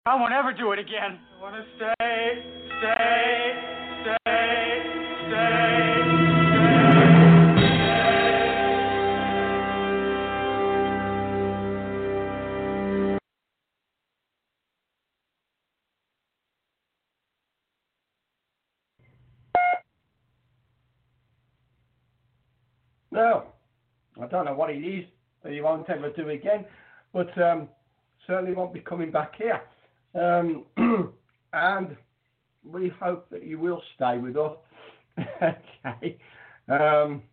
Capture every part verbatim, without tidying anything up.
I won't ever do it again. I want to stay, stay, stay, stay, No, I don't know what it is that you won't ever do again, but um, certainly won't be coming back here. Um, and we hope that you will stay with us. Okay. Um,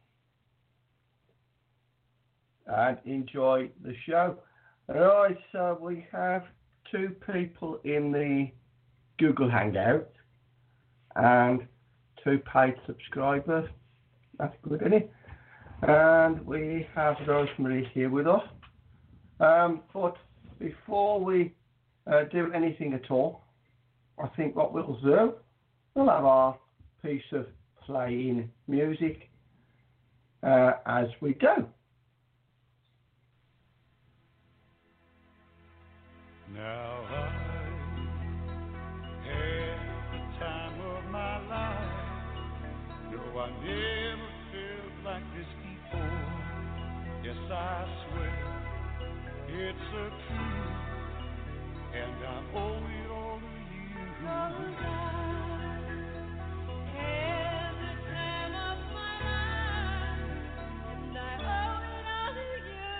and enjoy the show. Right, so we have two people in the Google Hangout and two paid subscribers. That's good, isn't it? And we have Rosemary here with us. Um, but before we uh, do anything at all, I think what we'll do, we'll have our piece of playing music uh, as we go. Now I had the time of my life. No, I never felt like this before. Yes, I swear it's a truth, and I owe it all to you. Oh, God, had the time of my life, and I owe it all to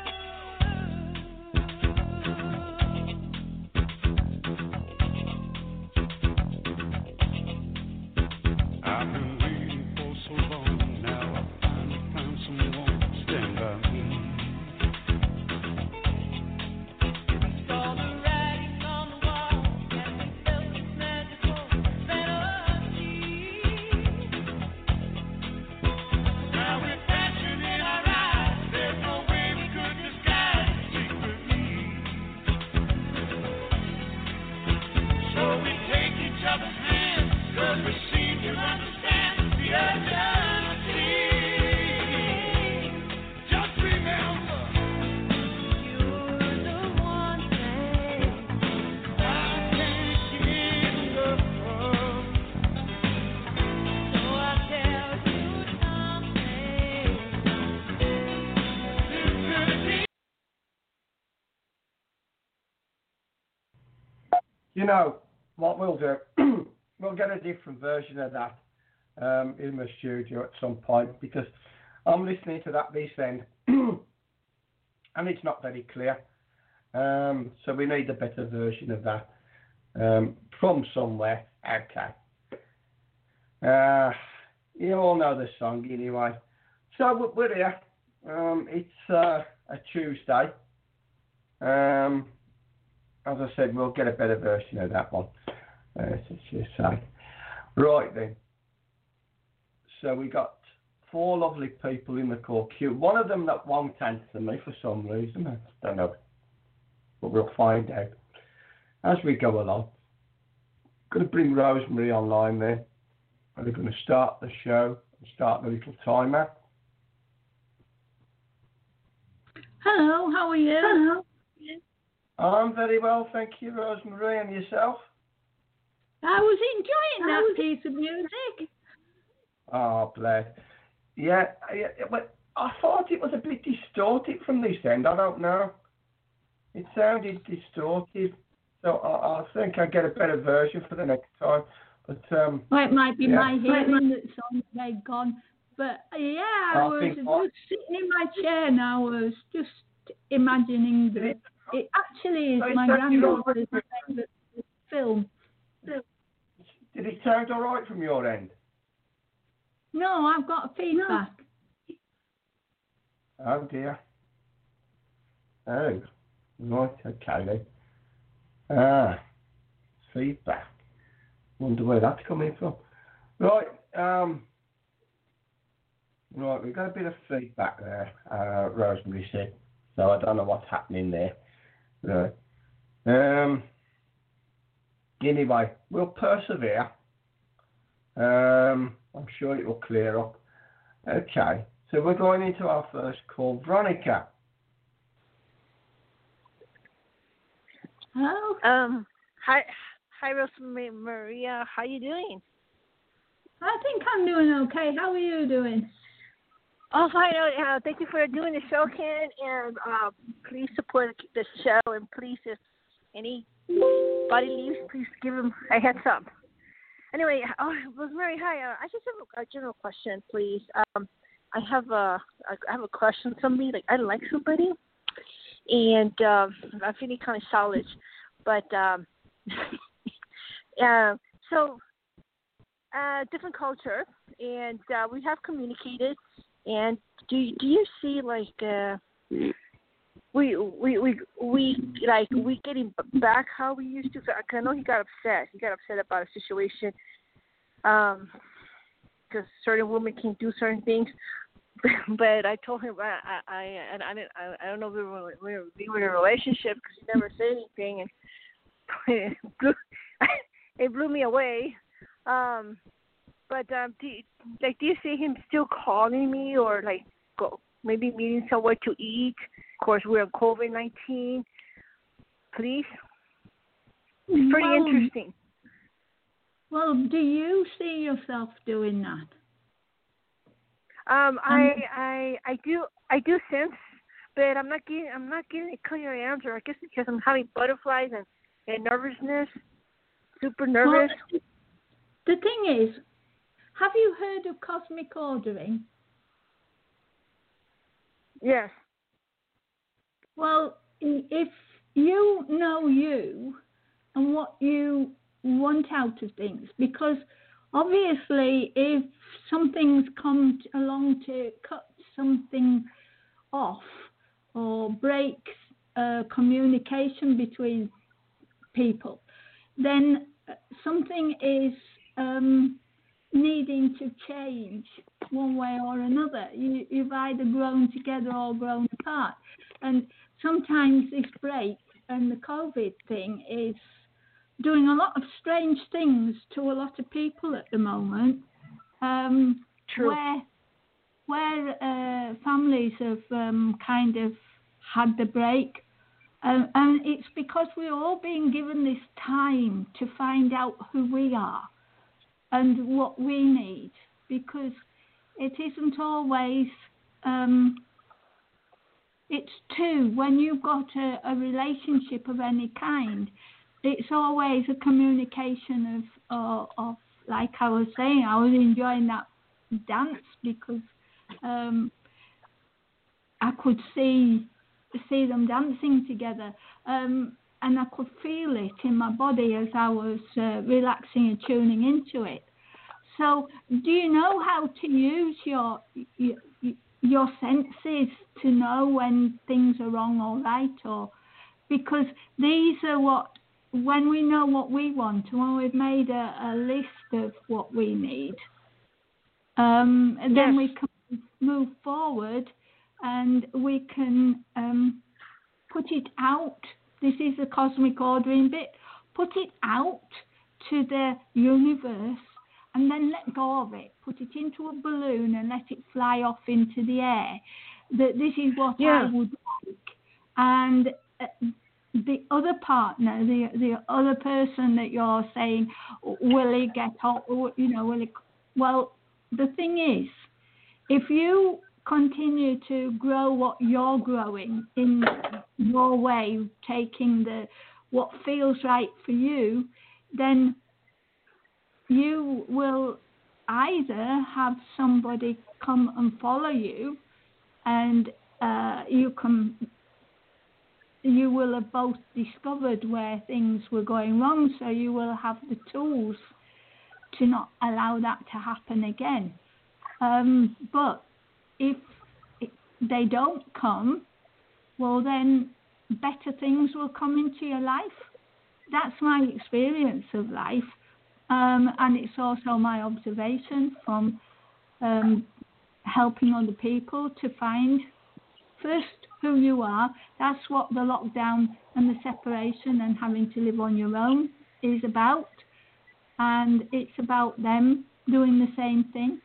you. I've been waiting for so long now. I finally found someone to stand by me. Saw the writing on the wall, and we felt this magical melody. Now with passion in our eyes, there's no way we could disguise secretly. So we take each other's hands, 'cause we seem to understand the urgency. Just remember, you're the one thing I can't get enough of. So I tell you something. This could be. You know, what we'll do, we'll get a different version of that um, in the studio at some point, because I'm listening to that this end and it's not very clear. Um, so we need a better version of that um, from somewhere. Okay. Uh, you all know the song anyway. So we- we're here. Um, it's uh, a Tuesday. Um, as I said, we'll get a better version of that one. Uh, let's just say. Right then. So we got four lovely people in the call queue. One of them that won't answer me for some reason. I don't know. But we'll find out as we go along. Going to bring Rosemary online there. And we're going to start the show and start the little timer. Hello, how are you? Hello. I'm very well, thank you, Rosemary. And yourself? I was enjoying that piece of music. Oh, bless. Yeah, yeah, but I thought it was a bit distorted from this end. I don't know. It sounded distorted. So I, I think I'll get a better version for the next time. But um, Well, it might be yeah. my hearing that's on the gone. But yeah, I, I was think just what- sitting in my chair now. I was just imagining that Did it, it actually is So it my sounded all granddaughter's right. favourite film. Did it sound all right from your end? No, I've got feedback. Oh, dear. Oh, right, okay then. Ah, feedback. Wonder where that's coming from. Right, um, right, we've got a bit of feedback there, uh, Rosemary said. So I don't know what's happening there. Right. Um, anyway, we'll persevere. Um, I'm sure it will clear up. Okay, so we're going into our first call. Veronica. Hello? Um, Hi, hi, Rosemaria. How you doing? I think I'm doing okay. How are you doing? Oh, fine. Uh, thank you for doing the show, Ken. And uh, please support the show. And please, if anybody leaves, please give them a heads up. Anyway, oh, Rosemary, hi. Uh, I just have a, a general question, please. Um, I have a I have a question. Somebody like I like somebody, and um, I'm feeling kind of solid, but um, uh, so uh, different culture, and uh, we have communicated. And do do you see like uh, we we we we like we getting back how we used to? Cause I know he got upset. He got upset about a situation. Um, because certain women can't do certain things, but I told him I I I and I didn't I, I don't know if we were we were, we were in a relationship because he never said anything, and it blew, it blew me away. Um, but um, do you, like do you see him still calling me or like go maybe meeting somewhere to eat? Of course, we're on COVID nineteen. Please, it's pretty well, interesting. Well, do you see yourself doing that? Um, I, I, I do, I do sense, but I'm not getting, I'm not getting a clear answer. I guess because I'm having butterflies and, and nervousness, super nervous. Well, the thing is, have you heard of cosmic ordering? Yes. Well, if you know you and what you want out of things, because obviously if something's come along to cut something off or breaks uh, communication between people, then something is um, needing to change one way or another. You, you've either grown together or grown apart, and sometimes this break and the COVID thing is doing a lot of strange things to a lot of people at the moment. Um, True. Where where uh, families have um, kind of had the break, um, and it's because we're all being given this time to find out who we are and what we need, because it isn't always. Um, it's two when you've got a, a relationship of any kind. It's always a communication of, uh, of, like I was saying, I was enjoying that dance because um, I could see see them dancing together, um, and I could feel it in my body as I was uh, relaxing and tuning into it. So, do you know how to use your your, your senses to know when things are wrong or right, or because these are what. When we know what we want, when we've made a, a list of what we need, um, and then yes. we can move forward and we can um, put it out. This is the cosmic ordering bit. Put it out to the universe and then let go of it. Put it into a balloon and let it fly off into the air. That this is what Yeah. I would like. And uh, the other partner, the the other person that you're saying, will he get out? You know, will he? Well, the thing is, if you continue to grow what you're growing in your way, taking the what feels right for you, then you will either have somebody come and follow you, and uh, you can. You will have both discovered where things were going wrong, so you will have the tools to not allow that to happen again. Um, but if they don't come, well, then better things will come into your life. That's my experience of life, um, and it's also my observation from um, helping other people to find first who you are. That's what the lockdown and the separation and having to live on your own is about. And it's about them doing the same thing.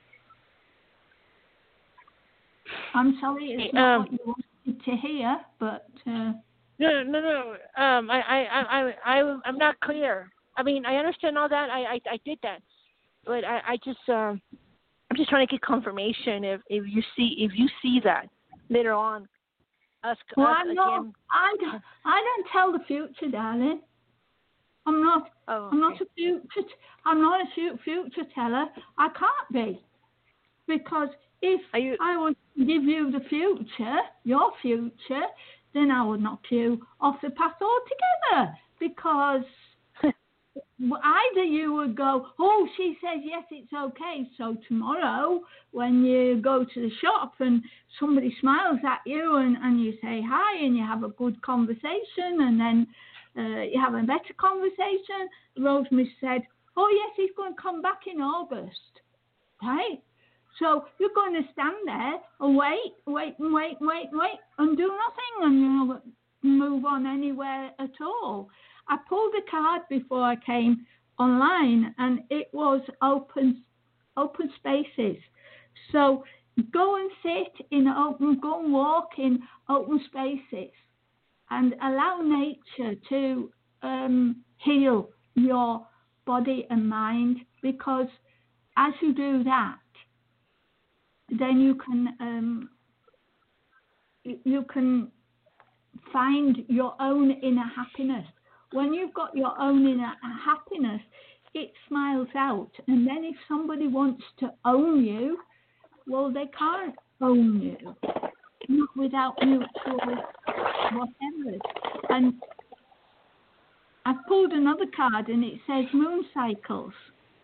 I'm sorry it's not Um, what you wanted to hear, but... Uh, no, No, no, no. Um, I, I, I, I, I, I'm not clear. I mean, I understand all that. I, I, I did that, but I, I just, um, I'm just trying to get confirmation if, if you see, if you see that later on. Us, Well, us I'm not. again. I don't, I don't tell the future, darling. I'm not. Oh, I'm not okay. a future. I'm not a fu- future teller. I can't be, because if Are you? I was to give you the future, your future, then I would knock you off the path altogether. Because either you would go, oh, she says yes, it's okay. So tomorrow, when you go to the shop and somebody smiles at you and, and you say hi and you have a good conversation and then uh, you have a better conversation, Rosemary said, oh, yes, he's going to come back in August, right? So you're going to stand there and wait, wait, and wait, wait, wait, and do nothing and you know, move on anywhere at all. I pulled a card before I came online, and it was open, open spaces. So go and sit in open, go and walk in open spaces, and allow nature to um, heal your body and mind. Because as you do that, then you can um, you can find your own inner happiness. When you've got your own inner happiness, it smiles out. And then if somebody wants to own you, well, they can't own you, not without mutual whatever. And I've pulled another card and it says moon cycles.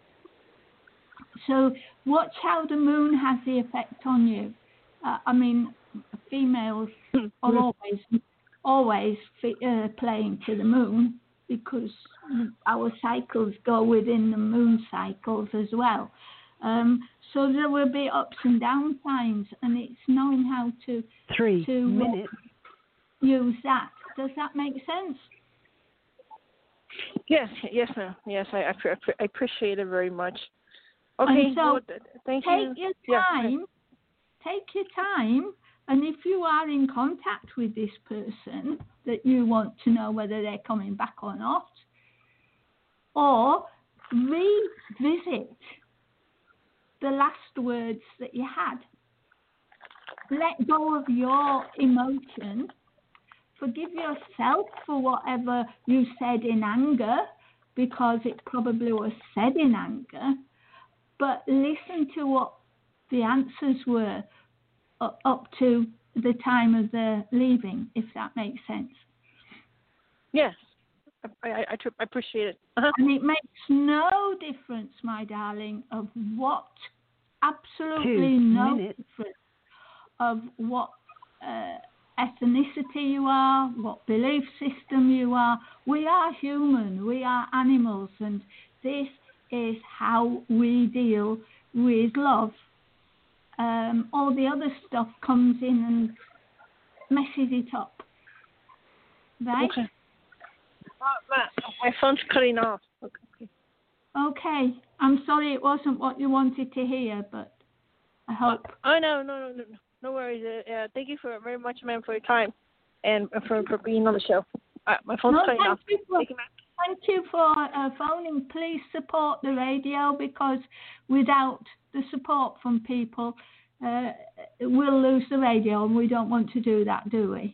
So watch how the moon has the effect on you. Uh, I mean, females are always always uh, playing to the moon, because our cycles go within the moon cycles as well. Um, so there will be ups and down times, and it's knowing how to Three to minutes. use that. Does that make sense? Yes, yes, ma'am. Yes, I, I, I appreciate it very much. Okay, And so well, th- thank take you. your Yeah, time. Take your time. And if you are in contact with this person that you want to know whether they're coming back or not, or revisit the last words that you had. Let go of your emotion. Forgive yourself for whatever you said in anger, because it probably was said in anger. But listen to what the answers were up to the time of the leaving, if that makes sense. Yes, I, I, I, I appreciate it. Uh-huh. And it makes no difference, my darling, of what, absolutely Two no minutes. difference of what uh, ethnicity you are, what belief system you are. We are human, we are animals, and this is how we deal with love. Um, all the other stuff comes in and messes it up, right? Okay. Uh, my, my phone's cutting off. Okay. Okay. I'm sorry it wasn't what you wanted to hear, but I hope. Oh, no, no, no, no, no worries. Uh, uh, thank you for very much, ma'am, for your time and for, for being on the show. Uh, my phone's No, cutting thank off. you for, Thank you, ma'am. thank you for uh, phoning. Please support the radio, because without the support from people, uh, we'll lose the radio, and we don't want to do that, do we?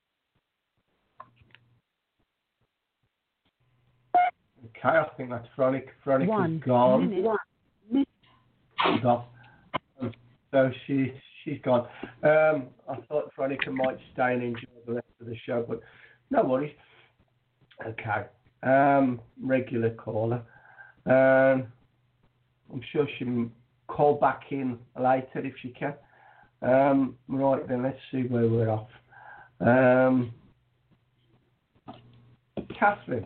Okay, I think that's Veronica. Veronica's One gone. minute. One. She's off. Um, So she's she's gone. Um, I thought Veronica might stay and enjoy the rest of the show, but no worries. Okay. Um, regular caller. Um, I'm sure she'll call back in later if she can. Um, right then, let's see where we're off. Um, Catherine.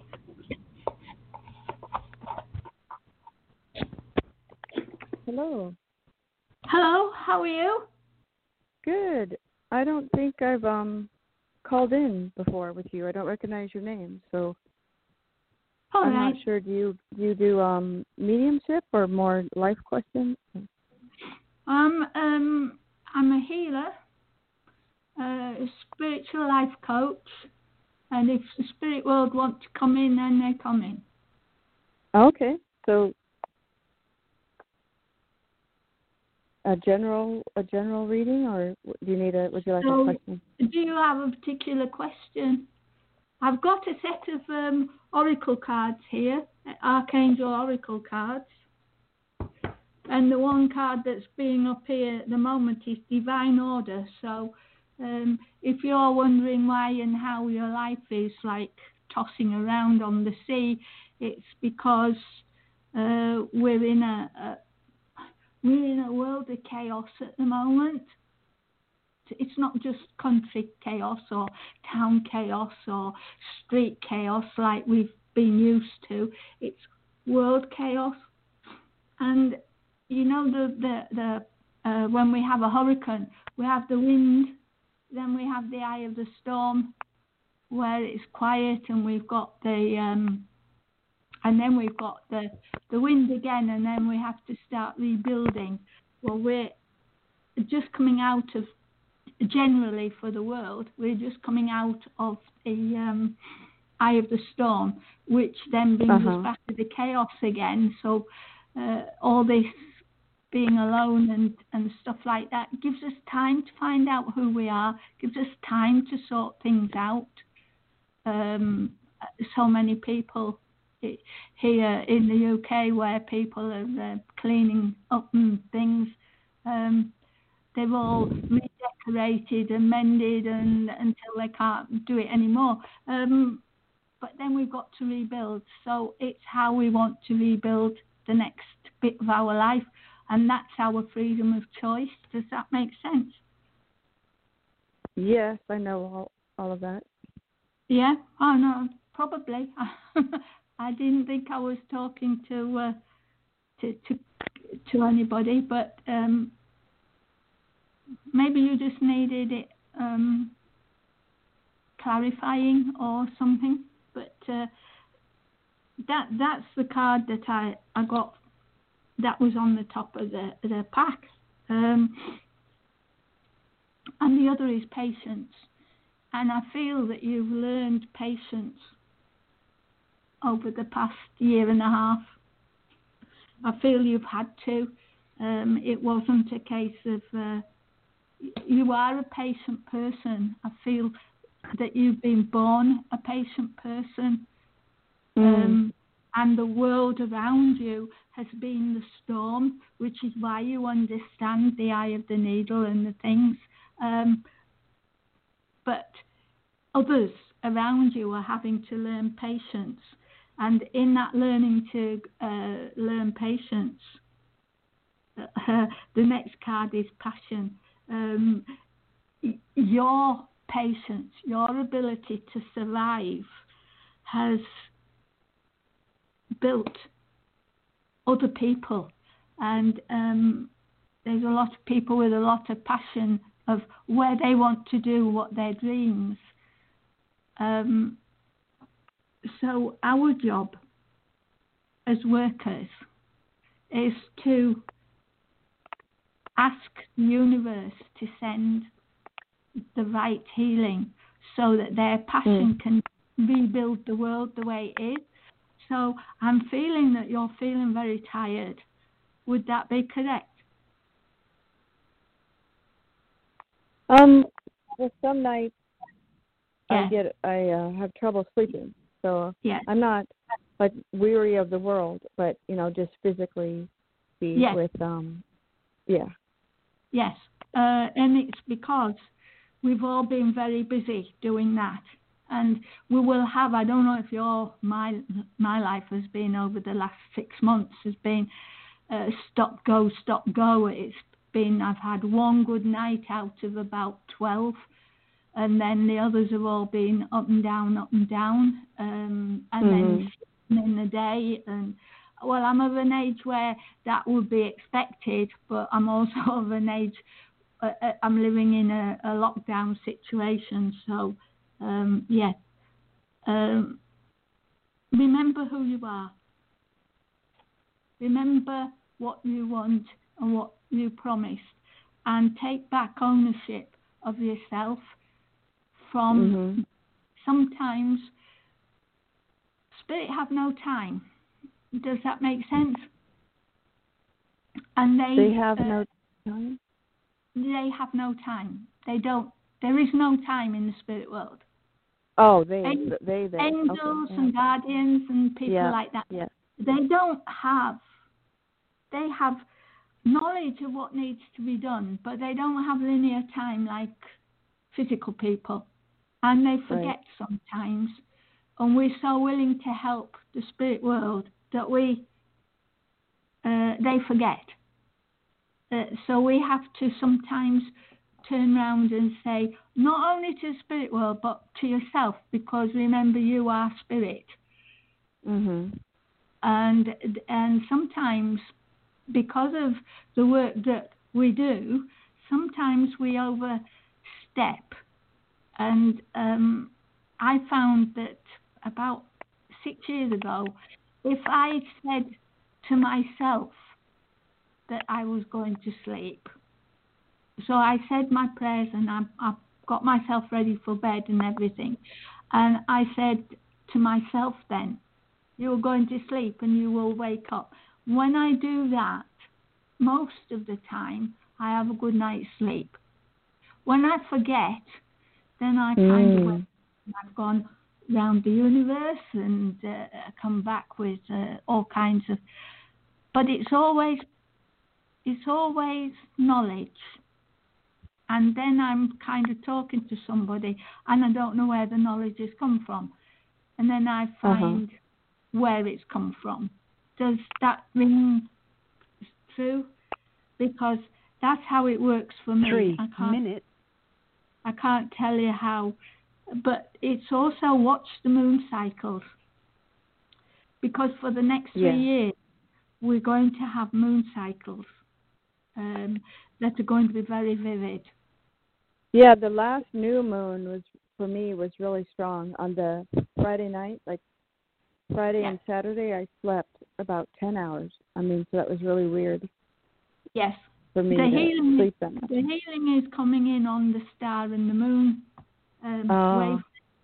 Hello. Hello, how are you? Good. I don't think I've um called in before with you. I don't recognize your name, so All I'm right. not sure. Do you do you do um mediumship or more life questions? Um, um, I'm a healer, a spiritual life coach, And if the spirit world want to come in, then they come in. Okay, so a general a general reading, or do you need a? Would you like So, a question? do you have a particular question? I've got a set of um, oracle cards here, Archangel oracle cards. And the one card that's being up here at the moment is Divine Order. So um, if you're wondering why and how your life is like tossing around on the sea, it's because uh, we're in a, a we're in a world of chaos at the moment. It's not just country chaos or town chaos or street chaos like we've been used to. It's world chaos. And you know, the the, the uh, when we have a hurricane, we have the wind, then we have the eye of the storm, where it's quiet, and we've got the um, and then we've got the the wind again, and then we have to start rebuilding. Well, we're just coming out of, generally for the world, we're just coming out of the um, eye of the storm, which then brings Uh-huh. us back to the chaos again. So uh, all this being alone and, and stuff like that gives us time to find out who we are, gives us time to sort things out. Um, so many people here in the U K where people are uh, cleaning up and things, um, they've all redecorated and mended and until they can't do it anymore. Um, but then we've got to rebuild. So it's how we want to rebuild the next bit of our life. And that's our freedom of choice. Does that make sense? Yes, I know all, all of that. Yeah? Oh, no, probably. I didn't think I was talking to uh, to, to to anybody, but um, maybe you just needed it um, clarifying or something. But uh, that that's the card that I, I got. That was on the top of the the pack, um, and the other is patience. And I feel that you've learned patience over the past year and a half. I feel you've had to. Um, it wasn't a case of uh, you are a patient person. I feel that you've been born a patient person. Mm. Um, and the world around you has been the storm, which is why you understand the eye of the needle and the things. Um, but others around you are having to learn patience. And in that learning to uh, learn patience, uh, the next card is passion. Um, your patience, your ability to survive has built other people, and um, there's a lot of people with a lot of passion of where they want to do what their dreams. Um, so our job as workers is to ask the universe to send the right healing so that their passion mm. can rebuild the world the way it is. So I'm feeling that you're feeling very tired. Would that be correct? Um, well, some nights yeah. I get I uh, have trouble sleeping, so yeah. I'm not like weary of the world, but you know, just physically be yes. with um, yeah. Yes, uh, and it's because we've all been very busy doing that. And we will have, I don't know if your, my my life has been over the last six months, has been uh, stop, go, stop, go. It's been, I've had one good night out of about twelve. And then the others have all been up and down, up and down. Um, and mm-hmm. then in the day. And well, I'm of an age where that would be expected, but I'm also of an age, uh, I'm living in a, a lockdown situation. So, Um, yeah. Um, remember who you are. Remember what you want and what you promised, and take back ownership of yourself from mm-hmm. sometimes spirit have no time. Does that make sense? And they They have uh, no time? they have no time. They don't. There is no time in the spirit world. Oh, they, Ang- they, they. Angels okay, yeah. and guardians and people Yeah, like that. yeah. They don't have. They have knowledge of what needs to be done, but they don't have linear time like physical people, and they forget Right. sometimes. And we're so willing to help the spirit world that we uh, they forget. Uh, so we have to sometimes turn around and say, not only to the spirit world, but to yourself, because remember, you are spirit. Mhm. And and sometimes, because of the work that we do, sometimes we overstep. And um, I found that about six years ago, if I said to myself that I was going to sleep, so I said my prayers and I, I got myself ready for bed and everything, and I said to myself then, you're going to sleep and you will wake up. When I do that, most of the time, I have a good night's sleep. When I forget, then I kind Mm. of went, I've gone round the universe and uh, come back with uh, all kinds of. But it's always, it's always knowledge. And then I'm kind of talking to somebody, and I don't know where the knowledge has come from, and then I find uh-huh. where it's come from. Does that ring true? Because that's how it works for me. Three I can't, minutes. I can't tell you how, but it's also watch the moon cycles. Because for the next three Yeah. years, we're going to have moon cycles um, that are going to be very vivid. Yeah, the last new moon was, for me, was really strong. On the Friday night, like Friday yeah. and Saturday, I slept about ten hours. I mean, so that was really weird. Yes. For me the to healing sleep is, that much. The healing is coming in on the star and the moon um, uh, wave.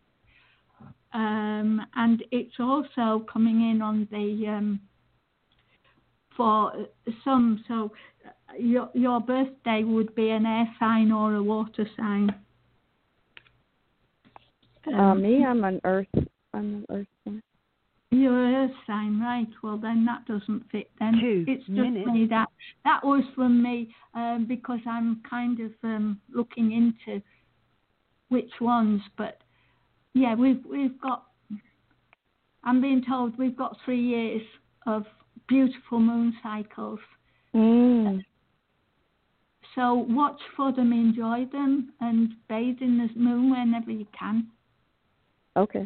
Um, and it's also coming in on the, um, for some, so your, your birthday would be an air sign or a water sign. Um, Um, uh, me, I'm an earth, I'm an earth sign. You're an earth sign, right? Well, then that doesn't fit. Then Two it's just minutes. me that that was from me um, because I'm kind of um, looking into which ones. But yeah, we've we've got. I'm being told we've got three years of beautiful moon cycles. Mm. So watch for them, enjoy them, and bathe in the moon whenever you can. Okay.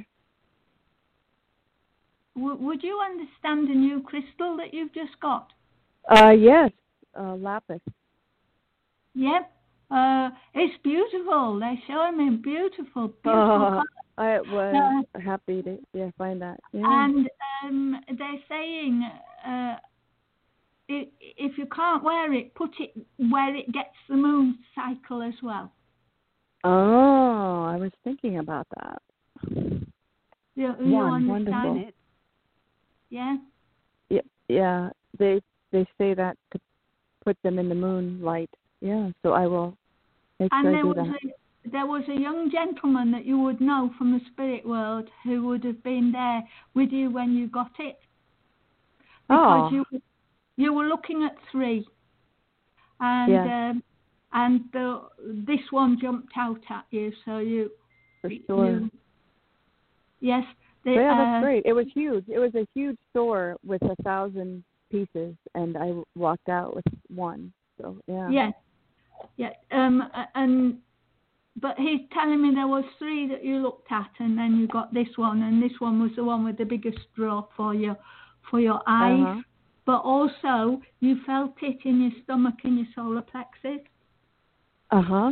W- would you understand the new crystal that you've just got? Uh, yes, uh, lapis. Yep. Uh, it's beautiful. They're showing me beautiful, beautiful Oh, colors. I was Uh, happy to yeah find that. Yeah. And um, they're saying uh, i if you can't wear it, put it where it gets the moon cycle as well. Oh, I was thinking about that. You, you One understand? minute. Yeah. Yeah, yeah. They they say that to put them in the moonlight. Yeah, so I will make And sure I there do was that. a there was a young gentleman that you would know from the spirit world who would have been there with you when you got it. Because Oh. you you were looking at three, and Yeah. um, and the this one jumped out at you, so you For sure. you yes. The, So yeah, that's uh, great. It was huge. It was a huge store with a thousand pieces, and I walked out with one. So yeah. Yeah, yeah. Um, and but he's telling me there was three that you looked at, and then you got this one, and this one was the one with the biggest draw for your for your eyes. Uh-huh. But also, you felt it in your stomach and your solar plexus. Uh huh.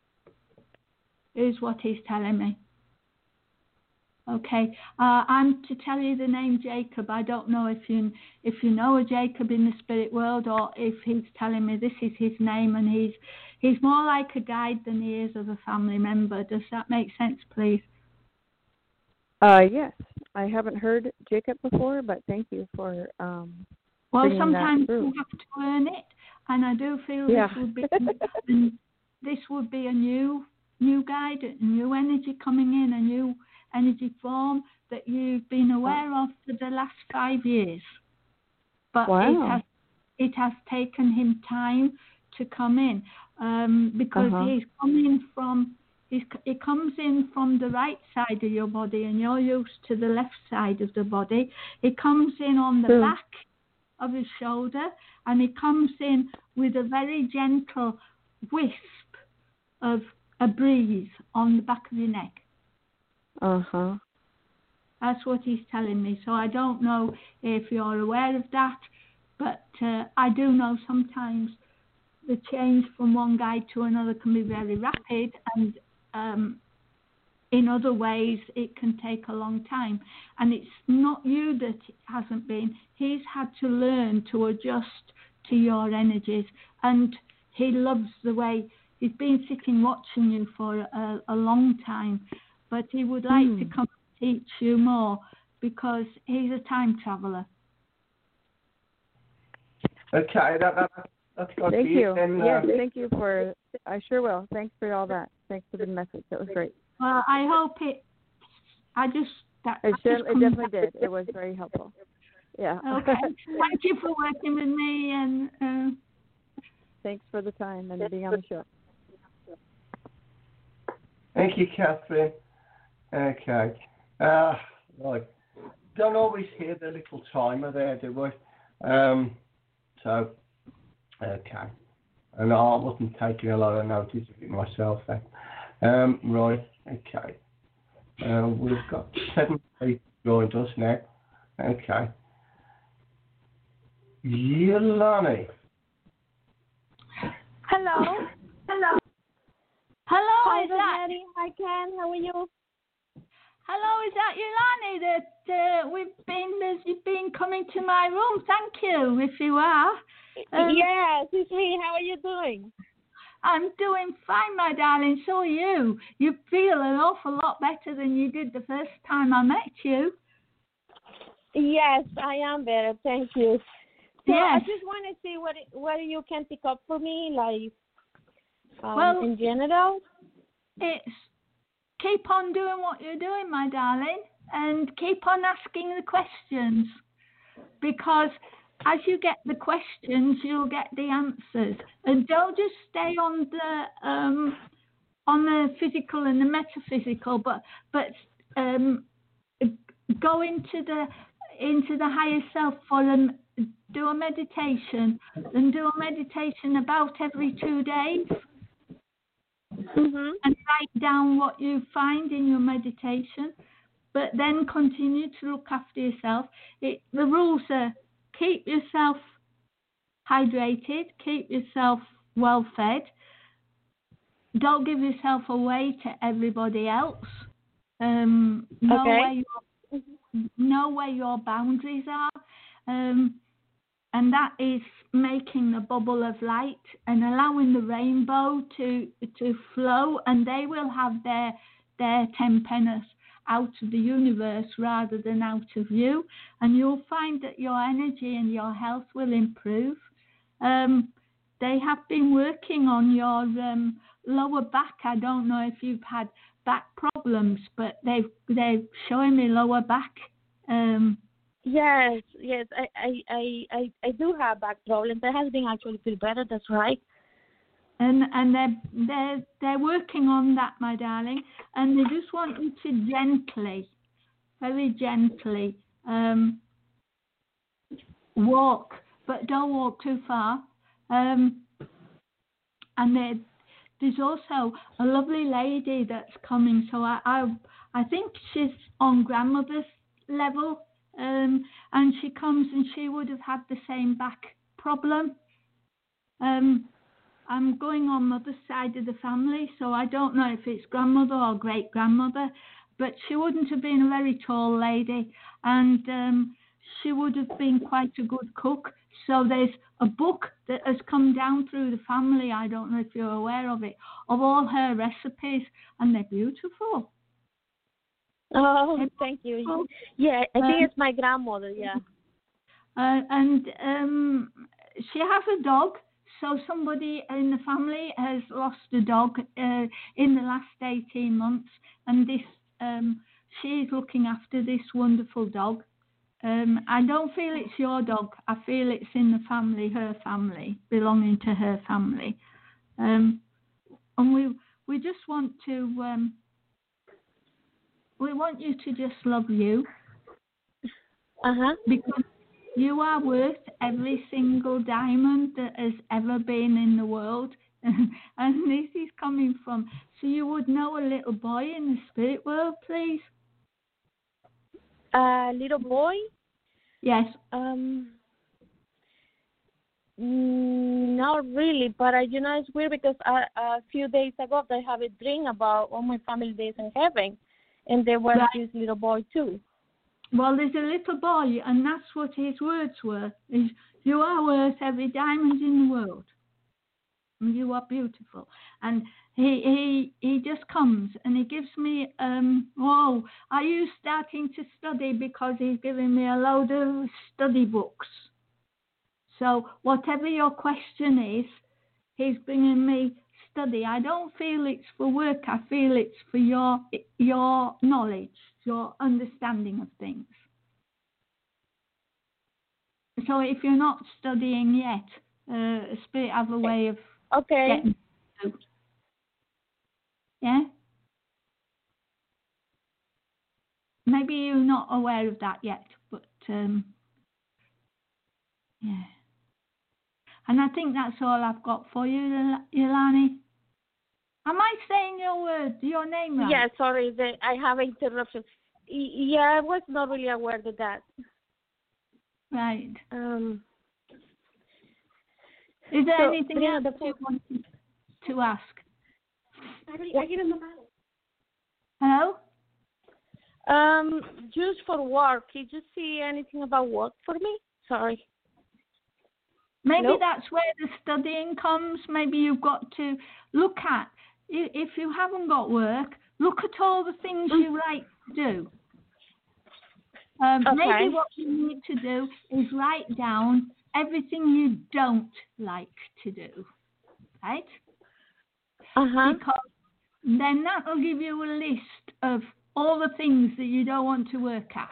Is what he's telling me. Okay, uh, I'm to tell you the name Jacob. I don't know if you if you know a Jacob in the spirit world, or if he's telling me this is his name, and he's he's more like a guide than he is of a family member. Does that make sense, please? Uh, yes, I haven't heard Jacob before, but thank you for um, Well, bringing sometimes that through. you have to learn it, and I do feel Yeah. this would be this would be a new new guide, a new energy coming in, a new energy form that you've been aware of for the last five years. But Wow. it has it has taken him time to come in um, because Uh-huh. he's coming from he's, he comes in from the right side of your body, and you're used to the left side of the body. He comes in on the True. back of his shoulder, and he comes in with a very gentle wisp of a breeze on the back of your neck. Uh-huh. That's what he's telling me. So I don't know if you're aware of that, but uh, I do know sometimes the change from one guide to another can be very rapid, and um, in other ways it can take a long time. And it's not you that it hasn't been. He's had to learn to adjust to your energies, and he loves the way he's been sitting watching you for a, a long time, but he would like Mm. to come and teach you more because he's a time traveller. Okay, that, that, that's got Thank to you. Then, yes, uh, thank you for, I sure will. Thanks for all that. Thanks for the message. That was great. Well, I hope it, I just, that, It, I sure, just it come definitely back- did. It was very helpful. Yeah. Okay, thank you for working with me, and uh, Thanks for the time and being on the show. Thank you, Catherine. Okay. Uh, right. Don't always hear the little timer there, do we? Um, so, okay. And I wasn't taking a lot of notice of it myself then. Um, right, okay. Uh, we've got seven people joined us now. Okay. Yolani. Hello. Hello. hello, Hi, is that, Rosemary. Hi, Ken. How are you? hello, is that Yolani that uh, we've been, as you've been coming to my room? Thank you, if you are. Um, Yes, it's me. How are you doing? I'm doing fine, my darling. So are you. You feel an awful lot better than you did the first time I met you. Yes, I am better. Thank you. So I Yes. just want to see what it, what you can pick up for me, like um, Well- in general. It's keep on doing what you're doing, my darling, and keep on asking the questions, because as you get the questions, you'll get the answers. And don't just stay on the um, on the physical and the metaphysical, but but um, go into the into the higher self for them. Do a meditation, and do a meditation about every two days. Mhm. And write down what you find in your meditation, but then continue to look after yourself. It, the rules are keep yourself hydrated, keep yourself well fed, don't give yourself away to everybody else. Um, know, Okay. where your, know where your boundaries are. Um, and that is making the bubble of light and allowing the rainbow to to flow, and they will have their their ten pennies out of the universe rather than out of you, and you'll find that your energy and your health will improve. Um, they have been working on your um, lower back. I don't know if you've had back problems, but they've they're showing me lower back. Um, Yes, yes. I, I, I, I, I do have back problems. I have been actually feel better. That's right. And and they're they're they're working on that, my darling. And they just want you to gently, very gently, um, walk, but don't walk too far. Um, and there, there's also a lovely lady that's coming. So I I, I think she's on grandmother's level. Um, and she comes and she would have had the same back problem. Um, I'm going on mother's side of the family, so I don't know if it's grandmother or great grandmother, but she wouldn't have been a very tall lady, and um, she would have been quite a good cook. So there's a book that has come down through the family, I don't know if you're aware of it, of all her recipes, and they're beautiful. Oh, thank you. Yeah, I think uh, it's my grandmother. Yeah. Uh, and um, she has a dog. So somebody in the family has lost a dog uh, in the last eighteen months, and this um, she is looking after this wonderful dog. Um, I don't feel it's your dog. I feel it's in the family, her family, belonging to her family. Um, and we we just want to um, we want you to just love you. Uh huh. Because you are worth every single diamond that has ever been in the world. And this is coming from. So you would know a little boy in the spirit world, please. A uh, little boy? Yes. Um. Not really, but uh, you know, it's weird because uh, a few days ago I have a dream about all my family days in heaven, and there was right. this little boy too. Well, there's a little boy, and that's what his words were. Is you are worth every diamond in the world. And you are beautiful. And he he he just comes and he gives me um whoa, are you starting to study? Because he's giving me a load of study books. So whatever your question is, he's bringing me study. I don't feel it's for work. I feel it's for your your knowledge, your understanding of things. So if you're not studying yet, uh, Spirit have a way of okay. getting to. Yeah? Maybe you're not aware of that yet, but um, yeah. And I think that's all I've got for you, Yolani. Am I saying your word, your name right? Yeah, sorry, the, I have an interruption. Yeah, I was not really aware of that. Right. Um. Is there so, anything yeah, else the you want to ask? I get in the Hello? Um, just for work. Did you see anything about work for me? Sorry. Maybe nope. that's where the studying comes. Maybe you've got to look at, if you haven't got work, look at all the things mm. you like to do. Um, okay. Maybe what you need to do is write down everything you don't like to do, right? Uh-huh. Because then that will give you a list of all the things that you don't want to work at.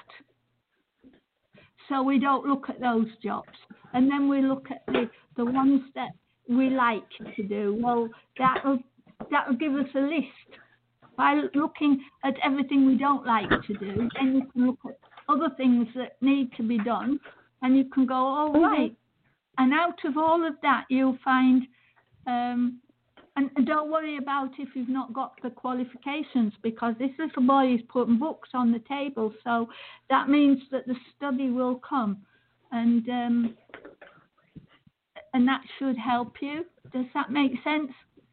So we don't look at those jobs. And then we look at the, the ones that we like to do. Well, that'll, that'll give us a list. By looking at everything we don't like to do, then you can look at other things that need to be done, and you can go, all oh, right. Mm-hmm. And out of all of that, you'll find, um, and don't worry about if you've not got the qualifications, because this little boy is putting books on the table, so that means that the study will come, and um, and that should help you. Does that make sense?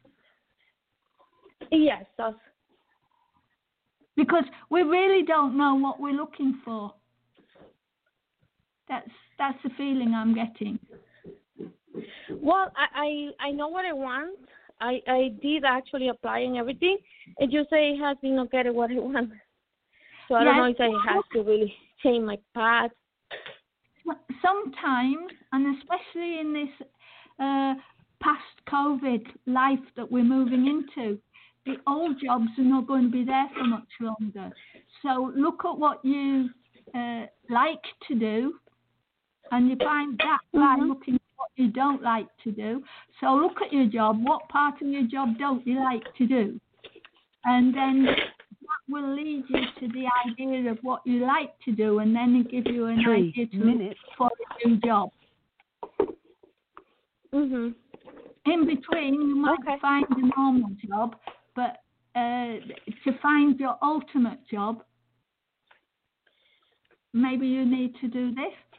Yes, does. Because we really don't know what we're looking for. That's that's the feeling I'm getting. Well, I, I, I know what I want. I, I did actually apply and everything. And you say it has been not getting what I want. So I yes. don't know if I have to really change my path. Sometimes, and especially in this uh, past-COVID life that we're moving into, the old jobs are not going to be there for much longer. So look at what you uh, like to do, and you find that by mm-hmm. looking at what you don't like to do. So look at your job. What part of your job don't you like to do? And then that will lead you to the idea of what you like to do, and then it give you an Three idea to minutes. look for a new job. Mm-hmm. In between, you might okay. find a normal job, but uh, to find your ultimate job, maybe you need to do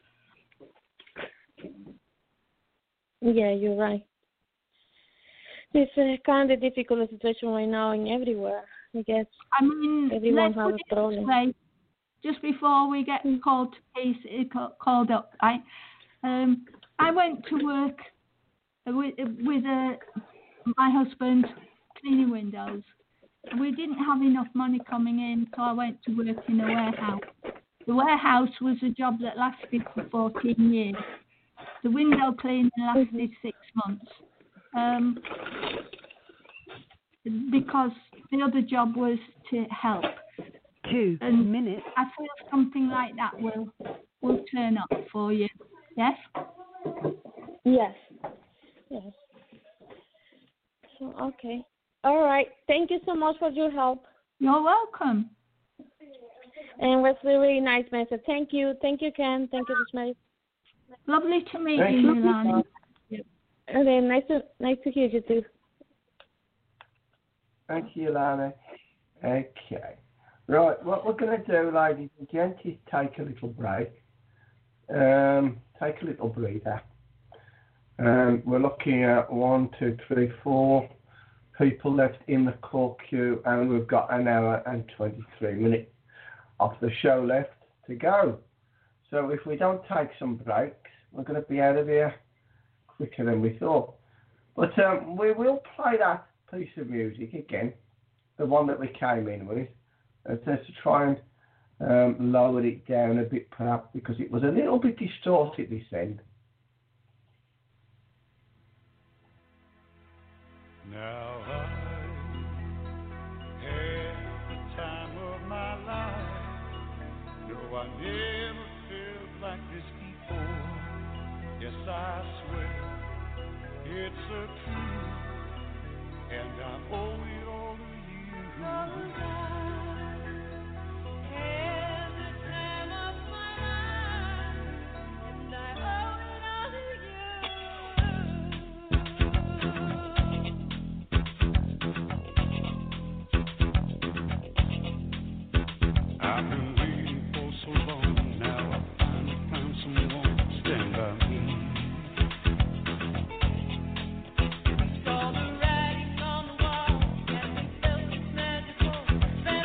this. Yeah, you're right. It's a kind of difficult situation right now and everywhere, I guess. I mean, everyone let's has put a it problem. This way, just before we get mm. called to piece, called up, right? Um, I went to work with, with uh, my husband cleaning windows, we didn't have enough money coming in, so I went to work in a warehouse. The warehouse was a job that lasted for fourteen years. The window cleaning lasted six months. Um, because the other job was to help. Two and minutes. I feel something like that will will turn up for you. Yes? Yes. Yes. So, okay. All right. Thank you so much for your help. You're welcome. And it was a really nice message. Thank you. Thank you, Ken. Thank you, Rosemary. Lovely to meet Thank you, you. Milani. And then nice to nice to hear you too. Thank you, Lana. Okay. Right, what we're going to do, ladies and gents, is take a little break. Um, take a little breather. Um, we're looking at one, two, three, four people left in the call queue, and we've got an hour and twenty-three minutes of the show left to go. So if we don't take some breaks, we're going to be out of here quicker than we thought. But um, we will play that piece of music again, the one that we came in with, uh, just to try and um, lower it down a bit perhaps, because it was a little bit distorted this end. Now I had the time of my life. No, I never felt like this before. Yes, I swear it's a truth, and I owe it all to you. Had the time of my life, and I owe it all to you. I've been waiting for so long now. I finally found someone to stand by me. Saw the writing on the wall, and it felt magical.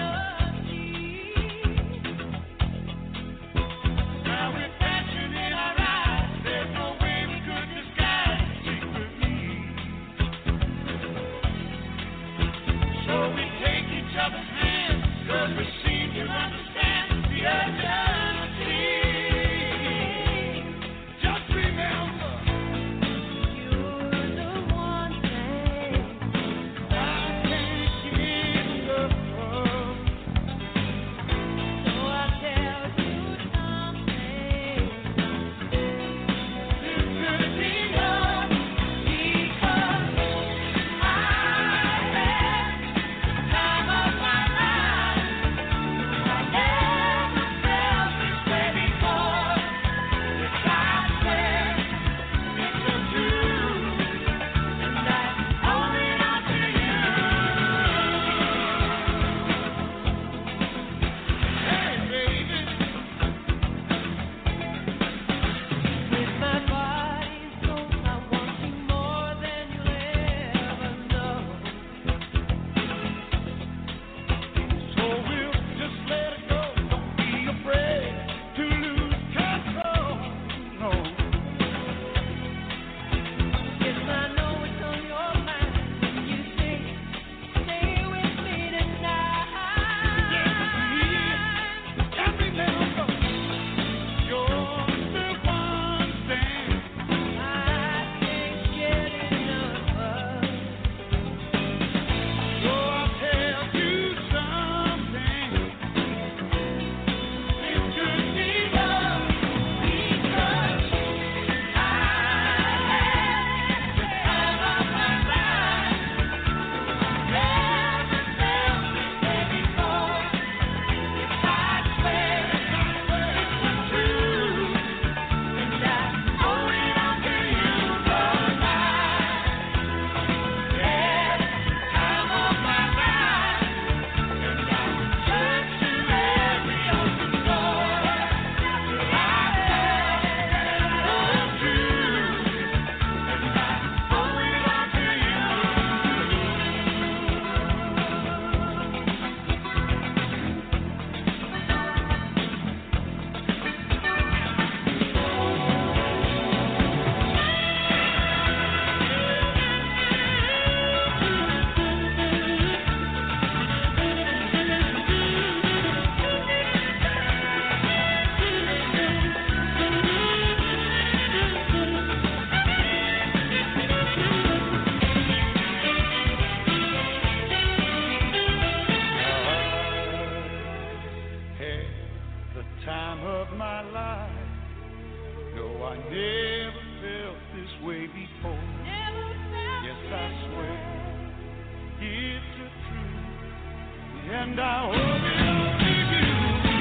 I never felt this way before. Yes, I swear it's the truth, and I hope it'll be you.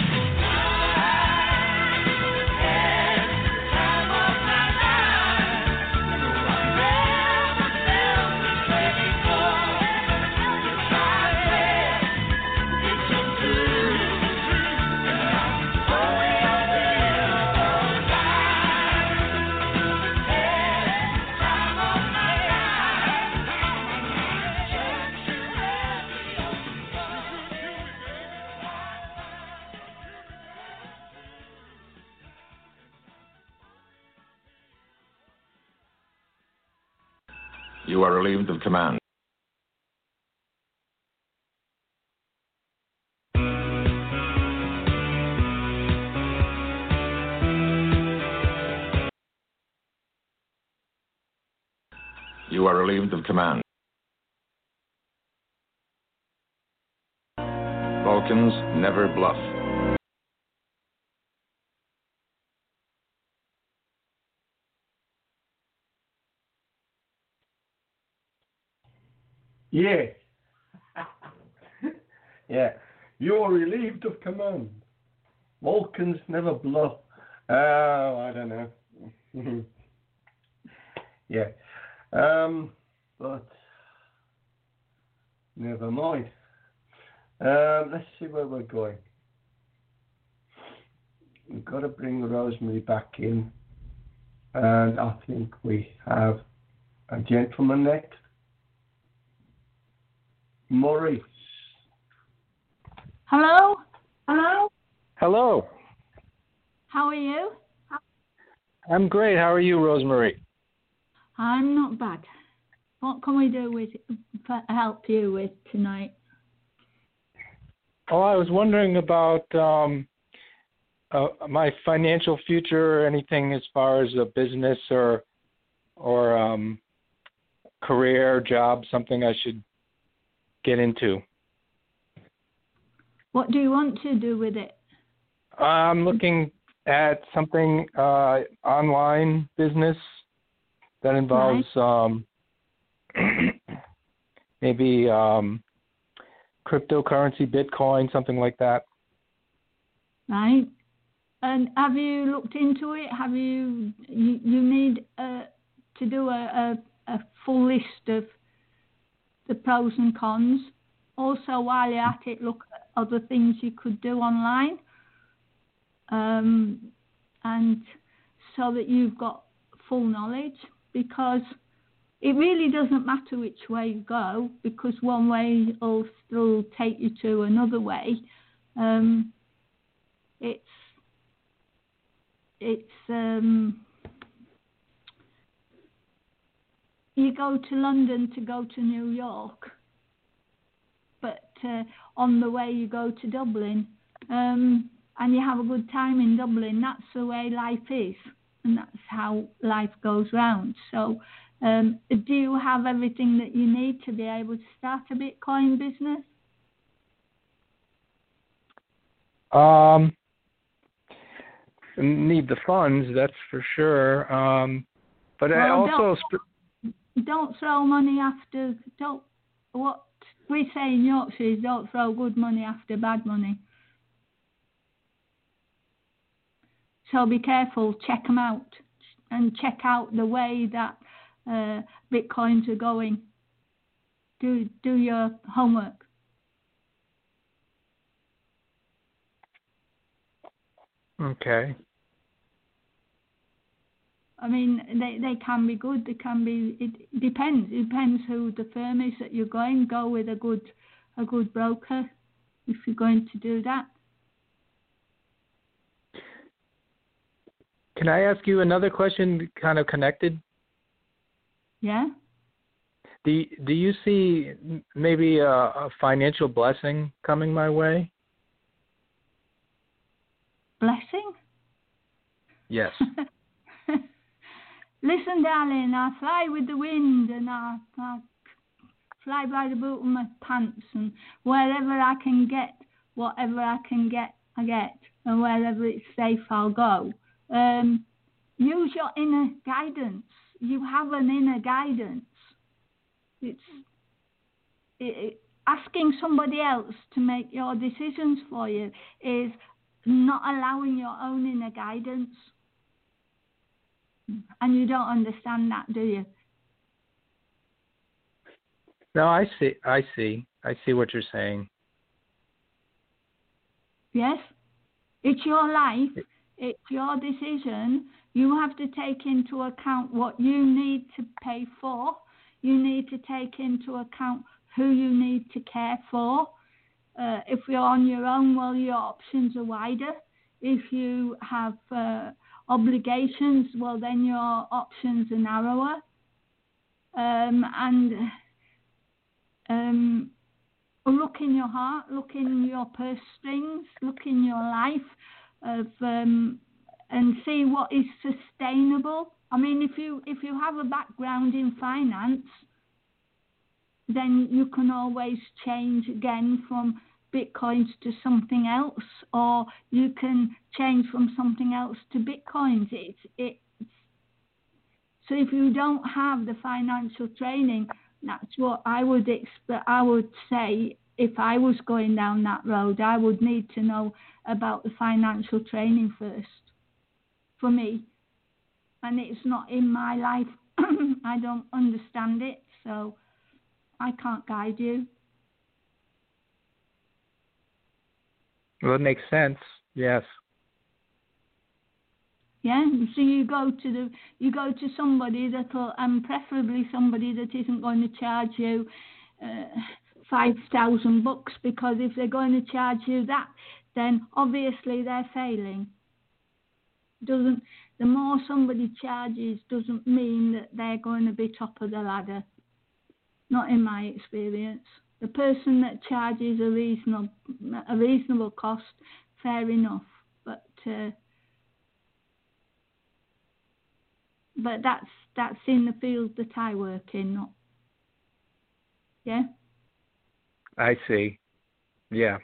You are relieved of command. You are relieved of command. Vulcans never bluff. Yeah. Yeah. You're relieved of command. Vulcans never bluff. Oh, I don't know. Yeah. Um, but never mind. Um, let's see where we're going. We've got to bring Rosemary back in. And I think we have a gentleman next. Maurice. Hello? Hello? Hello. How are you? I'm great. How are you, Rosemary? I'm not bad. What can we do with help you with tonight? Oh, I was wondering about um, uh, my financial future, or anything as far as a business or or um, career, job, something I should get into. What do you want to do with it? I'm looking at something uh, online business that involves right. um, maybe um, cryptocurrency, Bitcoin, something like that. Right. And have you looked into it? Have you? You, you need uh, to do a, a, a full list of the pros and cons. Also, while you're at it, look at other things you could do online, um, and so that you've got full knowledge. Because it really doesn't matter which way you go, because one way will still take you to another way. Um, it's it's um, you go to London to go to New York, but uh, on the way you go to Dublin, um, and you have a good time in Dublin. That's the way life is, and that's how life goes round. So um, do you have everything that you need to be able to start a Bitcoin business? Um, need the funds, that's for sure. Um, but well, I also... Don't, sp- don't throw money after... Don't, what we say in Yorkshire is don't throw good money after bad money. So be careful, check them out, and check out the way that uh, Bitcoins are going. Do do your homework. Okay. I mean, they, they can be good. They can be. It depends. It depends who the firm is that you're going. Go with a good a good broker if you're going to do that. Can I ask you another question, kind of connected? Yeah. Do Do you see maybe a, a financial blessing coming my way? Blessing? Yes. Listen, darling, I fly with the wind, and I, I fly by the boot of my pants, and wherever I can get, whatever I can get, I get, and wherever it's safe, I'll go. Um, use your inner guidance. You have an inner guidance. It's it, it, asking somebody else to make your decisions for you is not allowing your own inner guidance. And you don't understand that, do you? No, I see. I see. I see what you're saying. Yes? It's your life. It's your decision. You have to take into account what you need to pay for. You need to take into account who you need to care for. Uh, if you're on your own, well, your options are wider. If you have uh, obligations, well, then your options are narrower. Um, and um, look in your heart, look in your purse strings, look in your life, of, um, and see what is sustainable. I mean, if you if you have a background in finance, then you can always change again from Bitcoins to something else, or you can change from something else to Bitcoins. It's it. So if you don't have the financial training, that's what I would expect. I would say if I was going down that road, I would need to know about the financial training first. For me, and it's not in my life. I don't understand it, so I can't guide you. Well, it makes sense. Yes. Yeah. So you go to the you go to somebody that'll, and preferably somebody that isn't going to charge you uh, five thousand bucks, because if they're going to charge you that, then obviously they're failing. Doesn't the more somebody charges doesn't mean that they're going to be top of the ladder. Not in my experience. The person that charges a reasonable a reasonable cost, fair enough. But uh, but that's that's in the field that I work in, not. Yeah. I see. Yeah.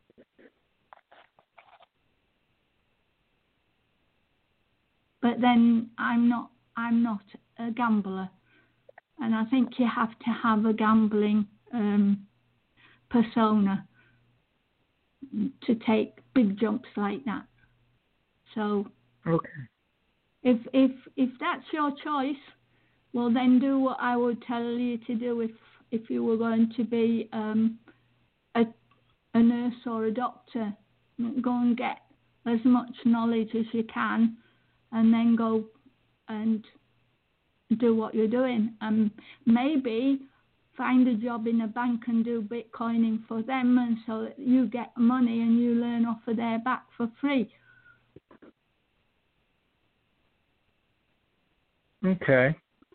But then I'm not I'm not a gambler, and I think you have to have a gambling um, persona to take big jumps like that. So okay. if if if that's your choice, well then do what I would tell you to do if if you were going to be um, a a nurse or a doctor. Go and get as much knowledge as you can, and then go and do what you're doing. And maybe find a job in a bank and do Bitcoining for them, and so that you get money and you learn off of their back for free. Okay.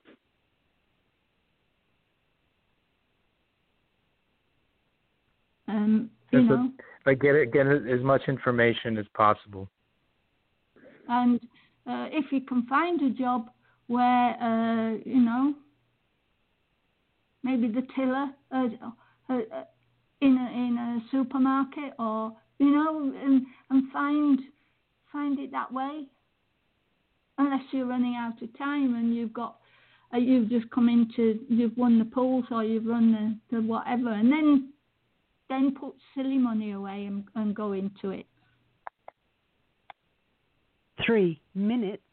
Um, you know. Like get it, get it, as much information as possible. And uh, if you can find a job where, uh, you know, maybe the tiller uh, uh, in a in a supermarket, or you know, and, and find find it that way. Unless you're running out of time and you've got, uh, you've just come into, you've won the pools or you've run the, the whatever, and then then put silly money away and, and go into it. Three minutes.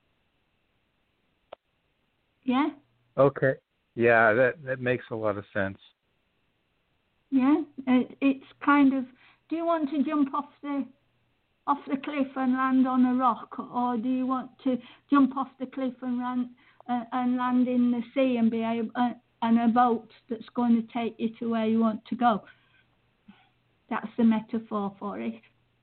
Yeah. Okay. Yeah, that that makes a lot of sense. Yeah, it, it's kind of. Do you want to jump off the off the cliff and land on a rock, or do you want to jump off the cliff and land uh, and land in the sea and be able uh, and a boat that's going to take you to where you want to go? That's the metaphor for it.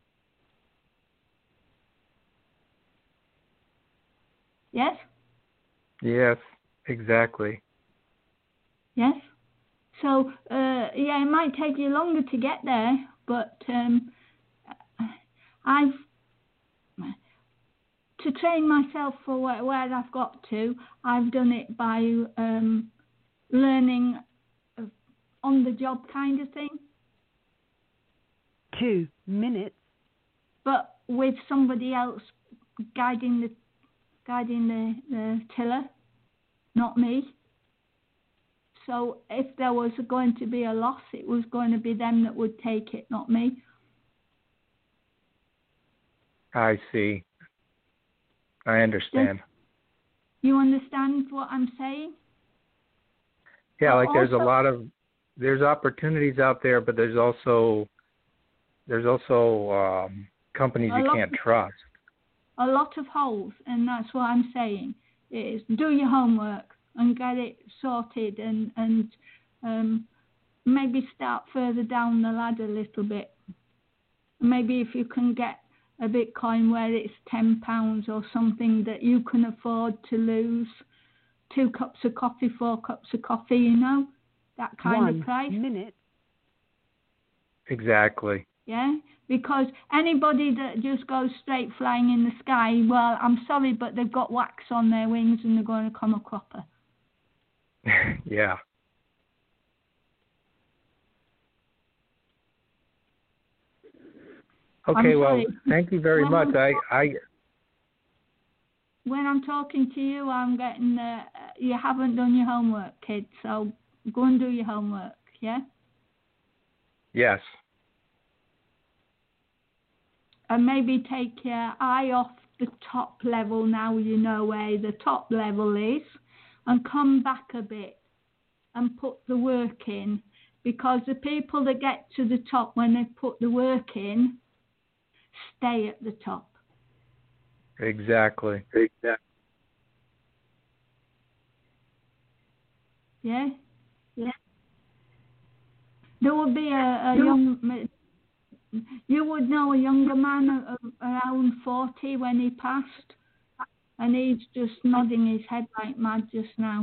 Yes? Yes, exactly. Yes? So, uh, yeah, it might take you longer to get there, but um, I've, to train myself for where, where I've got to, I've done it by um, learning on-the-job kind of thing. Two minutes. But with somebody else guiding the guiding the, the tiller, not me. So if there was going to be a loss, it was going to be them that would take it, not me. I see. I understand. Does, you understand what I'm saying? Yeah, but like there's also, a lot of there's opportunities out there, but there's also there's also um, companies you can't of, trust. A lot of holes, and that's what I'm saying. Is do your homework and get it sorted, and and um, maybe start further down the ladder a little bit. Maybe if you can get a Bitcoin where it's ten pounds or something that you can afford to lose two cups of coffee, four cups of coffee, you know, that kind One of price. minute. Exactly. Yeah, because anybody that just goes straight flying in the sky, well, I'm sorry, but they've got wax on their wings and they're going to come a cropper. Yeah. Okay, well, thank you very when much. I, I when I'm talking to you, I'm getting uh, you haven't done your homework, kid. So go and do your homework. Yeah. Yes. And maybe take your eye off the top level now you know where the top level is, and come back a bit and put the work in, because the people that get to the top when they put the work in stay at the top. Exactly. Exactly. Yeah? Yeah. There would be a, a young... You would know a younger man around forty when he passed, and he's just nodding his head like mad just now.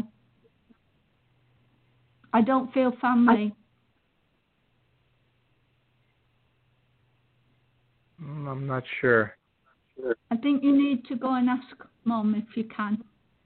I don't feel family. I'm not sure. I think you need to go and ask Mum if you can.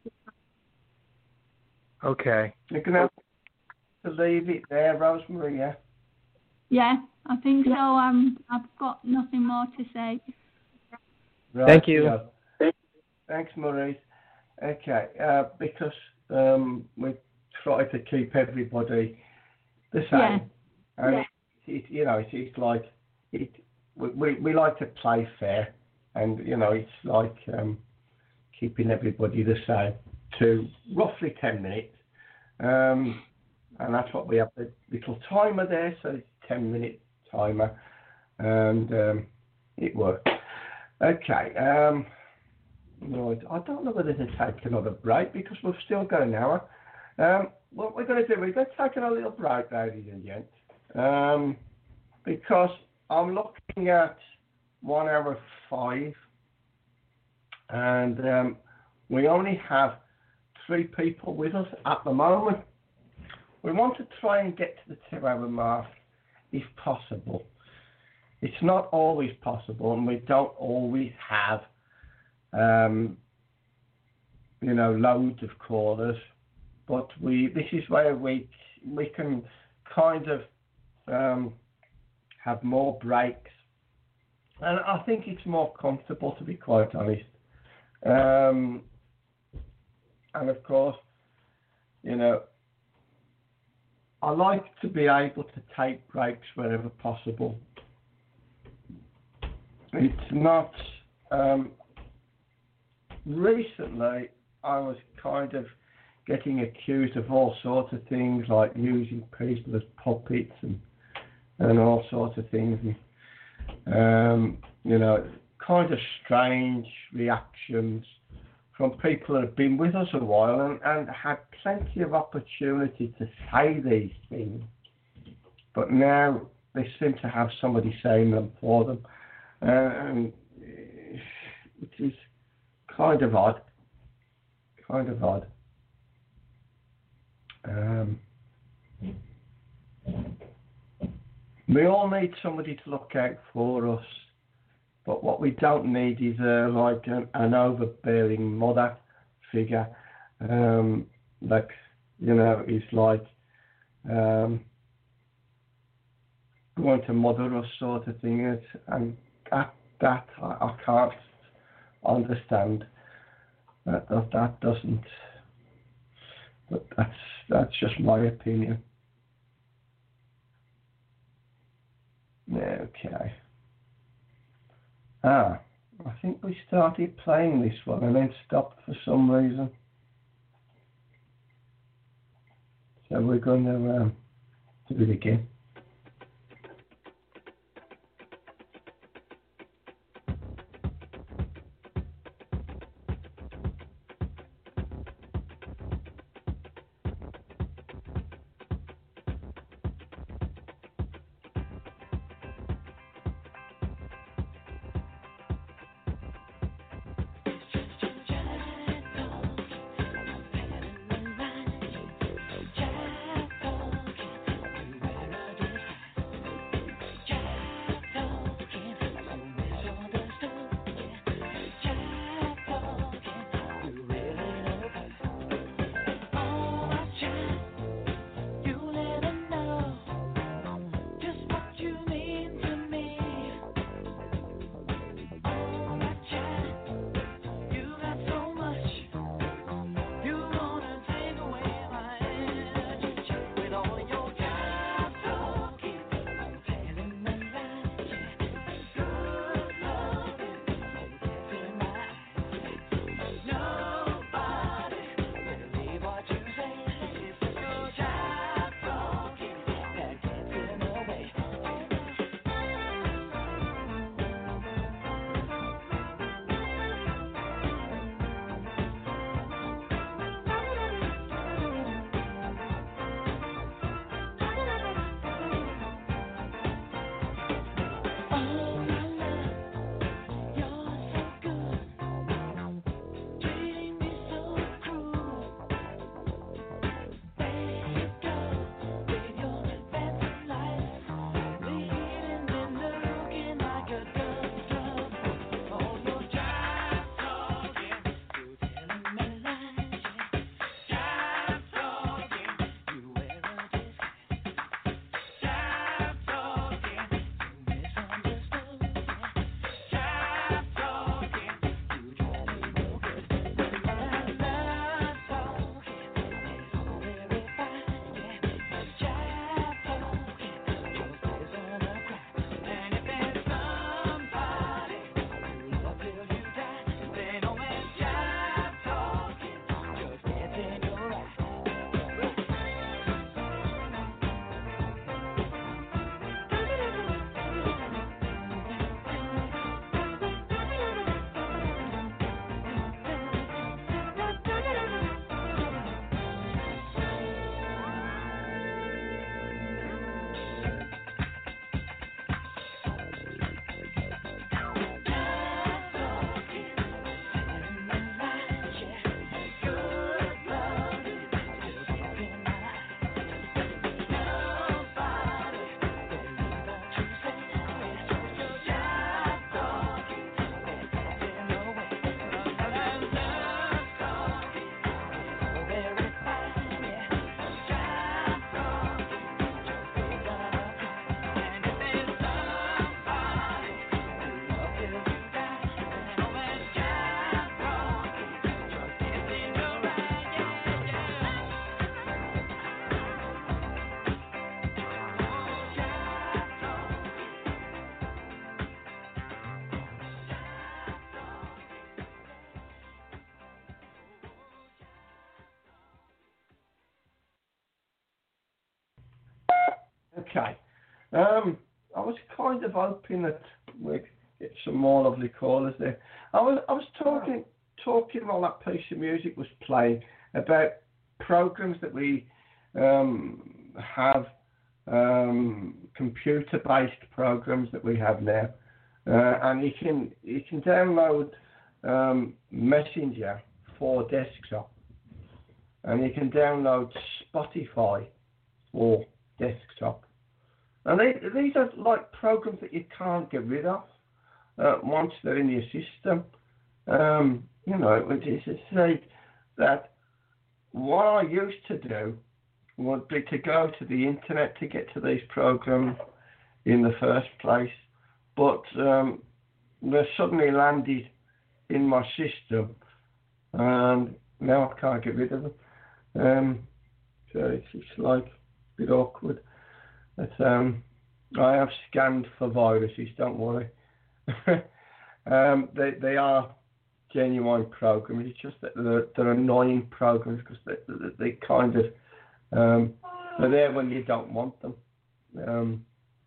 Okay. You're going to have to leave it there, Rosemary, yeah? Yeah, I think so. Um, I've got nothing more to say. Right, Thank you. Yeah. Thanks, Maurice. Okay, uh, because um, we try to keep everybody the same. Yeah. And yeah. It, it, you know, it's, it's like, it, we, we like to play fair, and, you know, it's like um, keeping everybody the same to roughly ten minutes. Um, and that's what we have, the little timer there, so it's ten minute timer, and um, it works. Okay, um, right, I don't know whether to take another break because we've still got an hour. Um, what we're going to do, we're going to take a little break, ladies and gents, um, because I'm looking at one hour five, and um, we only have three people with us at the moment. We want to try and get to the two-hour mark if possible. It's not always possible, and we don't always have, um, you know, loads of callers. But we, this is where we we can kind of um, have more breaks, and I think it's more comfortable, to be quite honest. Um, and of course, you know, I like to be able to take breaks wherever possible. It's not... Um, recently, I was kind of getting accused of all sorts of things, like using people as puppets and and all sorts of things. And, um, you know, kind of strange reactions from people that have been with us a while and, and had plenty of opportunity to say these things, but now they seem to have somebody saying them for them, um, which is kind of odd, kind of odd. Um, we all need somebody to look out for us. But what we don't need is uh, like an, an overbearing mother figure, um, like, you know, is like um, going to mother us sort of thing. It's, and that, that I, I can't understand. That, that, that doesn't, but that's, that's just my opinion. Okay. Ah, I think we started playing this one and then stopped for some reason. So we're going to um, do it again. Okay. Um, I was kind of hoping that we'd get some more lovely callers there. I was I was talking talking while that piece of music was playing about programs that we um, have, um, computer-based programs that we have now, uh, and you can you can download um, Messenger for desktop, and you can download Spotify for desktop. And they, these are like programs that you can't get rid of uh, once they're in your system. Um, you know, which is to say that what I used to do would be to go to the internet to get to these programs in the first place, but um, they suddenly landed in my system and now I can't get rid of them. Um, so it's, it's like a bit awkward. But um, I have scanned for viruses, don't worry. um, they they are genuine programs. It's just that they're, they're annoying programs because they, they, they kind of um, they're there when you don't want them, um,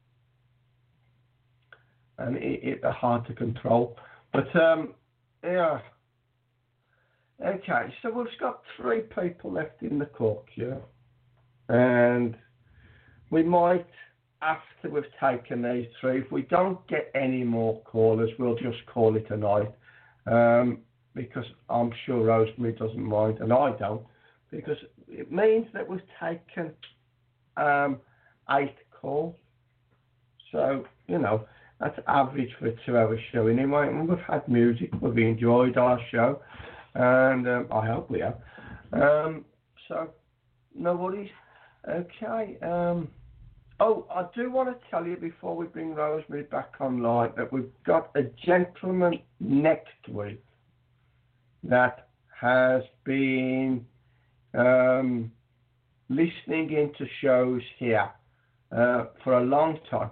and it, it, they're hard to control. But um, yeah, okay. So we've got three people left in the call queue, and we might, after we've taken these three, if we don't get any more callers, we'll just call it a night. Um, because I'm sure Rosemary doesn't mind, and I don't, because it means that we've taken um, eight calls. So, you know, that's average for a two-hour show anyway, and we've had music, we've enjoyed our show, and um, I hope we have. Um, so, no worries. Okay. Um, oh, I do want to tell you before we bring Rosemary back online that we've got a gentleman next week that has been um, listening into shows here uh, for a long time.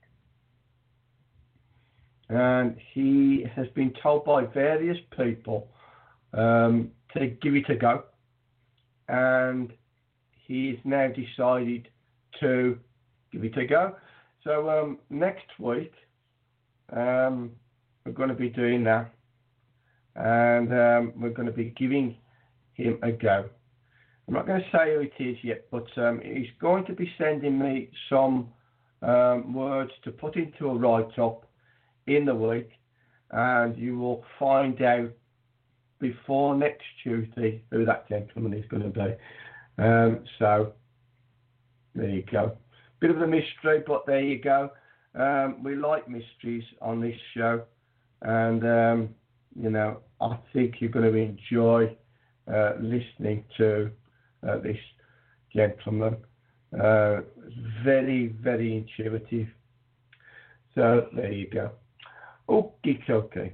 And he has been told by various people um, to give it a go. And he's now decided to give it a go. So um, next week, um, we're going to be doing that. And um, we're going to be giving him a go. I'm not going to say who it is yet, but um, he's going to be sending me some um, words to put into a write-up in the week, and you will find out before next Tuesday who that gentleman is going to be. Um, so there you go. Bit of a mystery, but there you go. Um, we like mysteries on this show, and um, you know, I think you're going to enjoy uh, listening to uh, this gentleman. Uh, very, very intuitive. So there you go. Okay, okay.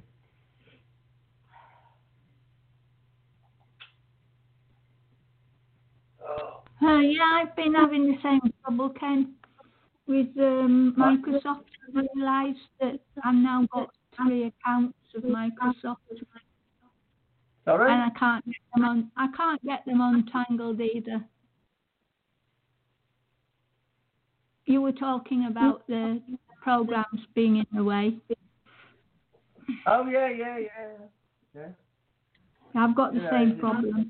Uh, yeah, I've been having the same trouble, Ken, with um, Microsoft. I realised that I've now got three accounts of Microsoft, Sorry? and I can't get them on. I can't get them untangled either. You were talking about the programs being in the way. Oh yeah, yeah, yeah, yeah. I've got the Yeah, same it's- problem.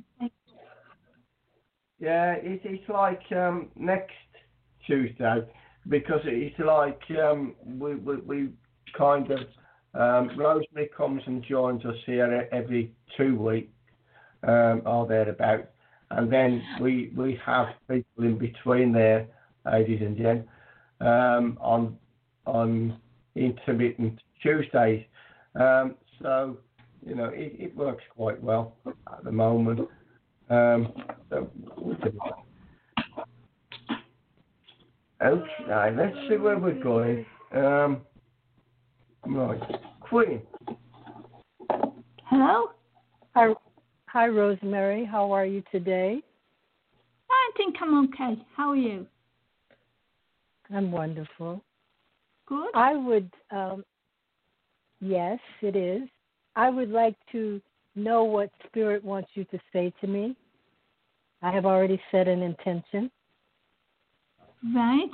Yeah, it, it's like um, next Tuesday, because it's like um, we, we we kind of um, Rosemary comes and joins us here every two weeks, um, or thereabouts, and then we we have people in between there, ladies and gents, um, on on intermittent Tuesdays. Um, so you know it, it works quite well at the moment. Um, so, okay, let's see where we're going. Um, right, Queen. Hello? Hi, hi, Rosemary. How are you today? I think I'm okay. How are you? I'm wonderful. Good. I would, um, yes, it is. I would like to know what Spirit wants you to say to me. I have already set an intention. Right.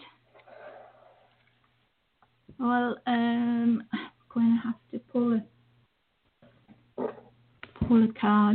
Well, um, I'm going to have to pull a pull a card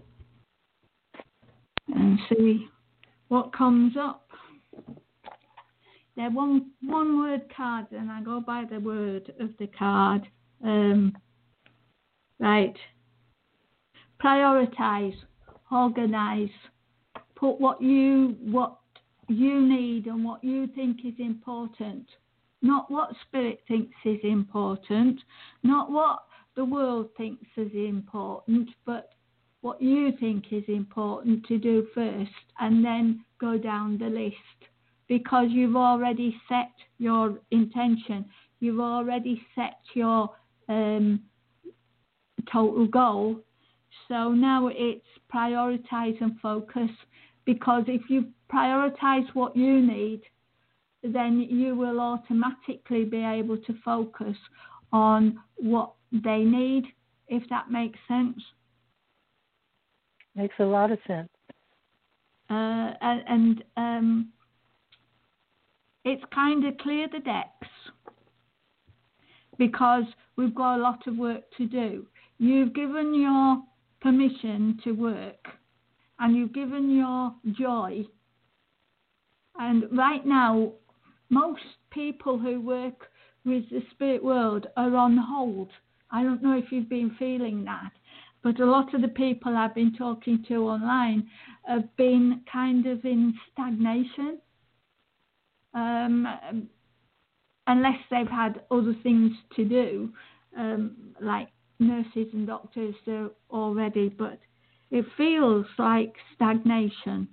and see what comes up. They're one one word cards, and I go by the word of the card. Um, right. Prioritize, organize, put what you what you need and what you think is important, not what Spirit thinks is important, not what the world thinks is important, but what you think is important to do first, and then go down the list, because you've already set your intention, you've already set your um, total goal. So now it's prioritize and focus, because if you prioritize what you need, then you will automatically be able to focus on what they need, if that makes sense. Makes a lot of sense. Uh, and and um, it's kind of clear the decks, because we've got a lot of work to do. You've given your permission to work, and you've given your joy. And right now, most people who work with the spirit world are on hold. I don't know if you've been feeling that, but a lot of the people I've been talking to online have been kind of in stagnation, um, unless they've had other things to do, um, like nurses and doctors do already, but it feels like stagnation.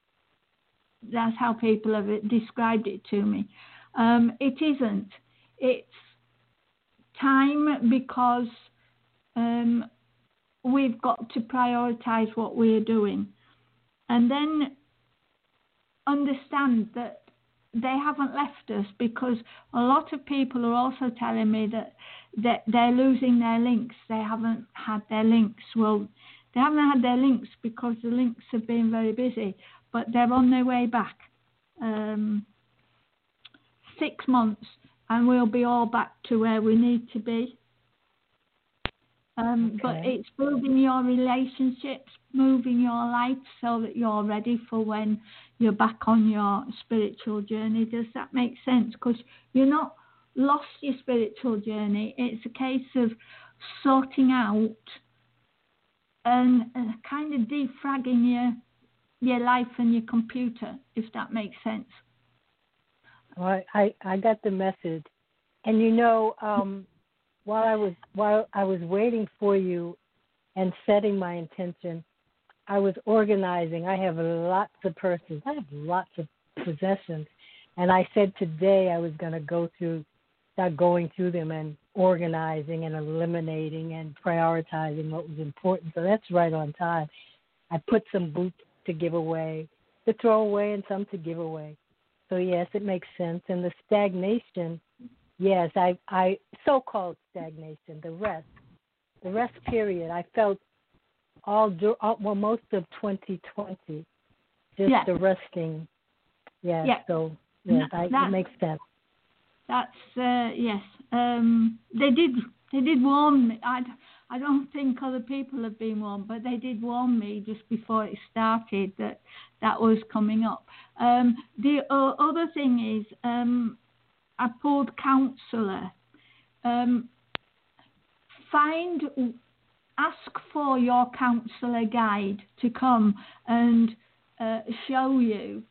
That's how people have described it to me. Um, it isn't. It's time, because um, we've got to prioritize what we're doing, and then understand that they haven't left us, because a lot of people are also telling me that, that they're losing their links. They haven't had their links. Well, they haven't had their links because the links have been very busy, but they're on their way back. Um, six months and we'll be all back to where we need to be. Um, okay. But it's building your relationships, moving your life so that you're ready for when you're back on your spiritual journey. Does that make sense? Because you're not lost your spiritual journey. It's a case of sorting out and uh, kind of defragging your your life and your computer, if that makes sense. Well, I, I got the message. And you know, um, while I was while I was waiting for you and setting my intention, I was organizing. I have lots of purses. I have lots of possessions. And I said today I was going to go through, start going through them and organizing and eliminating and prioritizing what was important. So that's right on time. I put some boots to give away, to throw away, and some to give away. So yes, it makes sense. And the stagnation, yes, I, I so-called stagnation, the rest, the rest period, I felt all, all well, most of twenty twenty, just yes. the resting. Yes, yes. So yes, I, that, it makes sense. That's uh, yes. Um, they did. They did warn me. I, I don't think other people have been warned, but they did warn me just before it started that that was coming up. Um, the uh, other thing is, um, I pulled counsellor. Um, find, ask for your counsellor guide to come and uh, show you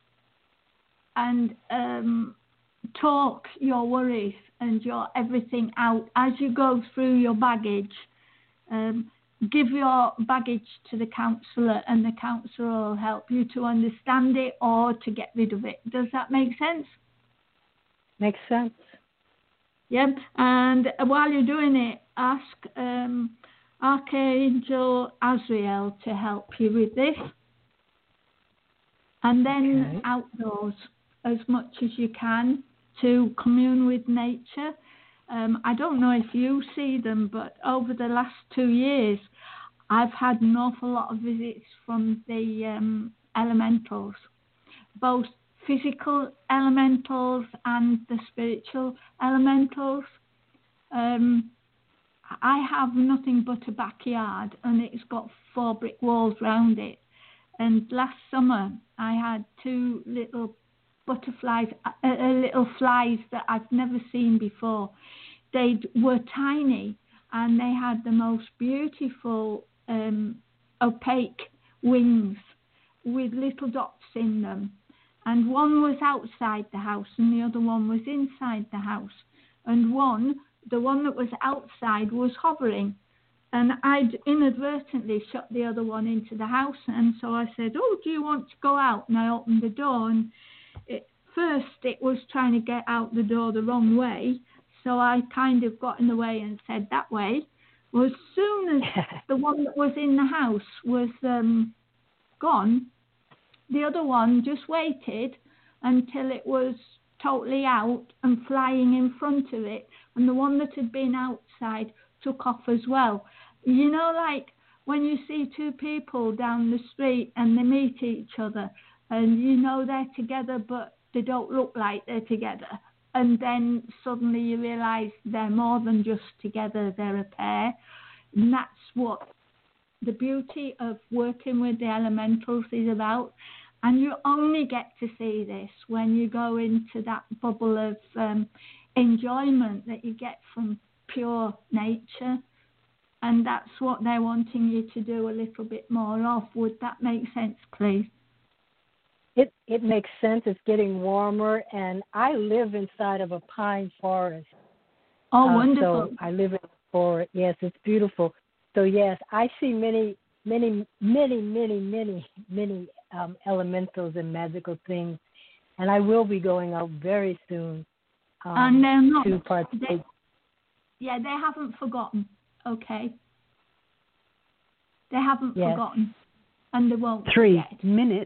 and um, talk your worries and your everything out as you go through your baggage. Um, give your baggage to the counsellor, and the counsellor will help you to understand it or to get rid of it. Does that make sense? Makes sense. Yep. And while you're doing it, ask um, Archangel Azrael to help you with this. And then okay. outdoors as much as you can to commune with nature. Um, I don't know if you see them, but over the last two years, I've had an awful lot of visits from the um, elementals, both physical elementals and the spiritual elementals. Um, I have nothing but a backyard, and it's got four brick walls round it. And last summer, I had two little butterflies, uh, uh, little flies that I've never seen before. They were tiny, and they had the most beautiful um, opaque wings with little dots in them. And one was outside the house, and the other one was inside the house. And one, the one that was outside, was hovering. And I'd inadvertently shut the other one into the house. And so I said, oh, do you want to go out? And I opened the door, and it, first it was trying to get out the door the wrong way. So I kind of got in the way and said that way. Well, as soon as the one that was in the house was um, gone, the other one just waited until it was totally out and flying in front of it, and the one that had been outside took off as well. You know, like when you see two people down the street and they meet each other, and you know they're together, but they don't look like they're together. And then suddenly you realise they're more than just together, they're a pair. And that's what the beauty of working with the elementals is about. And you only get to see this when you go into that bubble of um, enjoyment that you get from pure nature. And that's what they're wanting you to do a little bit more of. Would that make sense, please? It it makes sense. It's getting warmer, and I live inside of a pine forest. Oh, uh, wonderful! So I live in a forest. Yes, it's beautiful. So yes, I see many, many, many, many, many, many um, elementals and magical things, and I will be going out very soon um, and they're not, to partake. They, yeah, they haven't forgotten. Okay, they haven't yes. forgotten, and they won't. Three forget. minutes.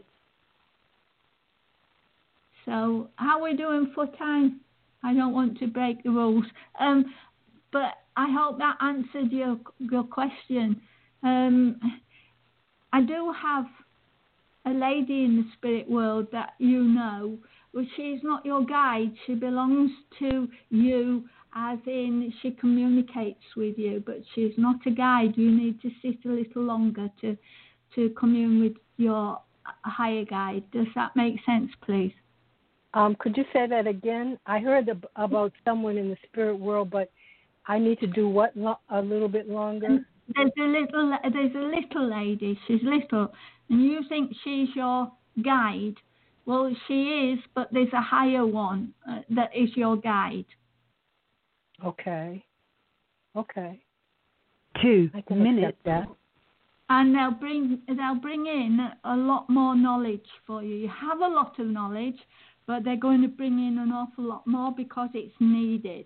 So how are we doing for time? I don't want to break the rules. Um, but I hope that answered your your question. Um, I do have a lady in the spirit world that you know, but she's not your guide. She belongs to you, as in she communicates with you, but she's not a guide. You need to sit a little longer to to commune with your higher guide. Does that make sense, please? Um, could you say that again? I heard ab- about someone in the spirit world, but I need to do what lo- a little bit longer? There's a little, there's a little lady. She's little, and you think she's your guide. Well, she is, but there's a higher one uh, that is your guide. Okay. Okay. Two I can minutes. accept that. And they'll bring, they'll bring in a lot more knowledge for you. You have a lot of knowledge, but they're going to bring in an awful lot more because it's needed.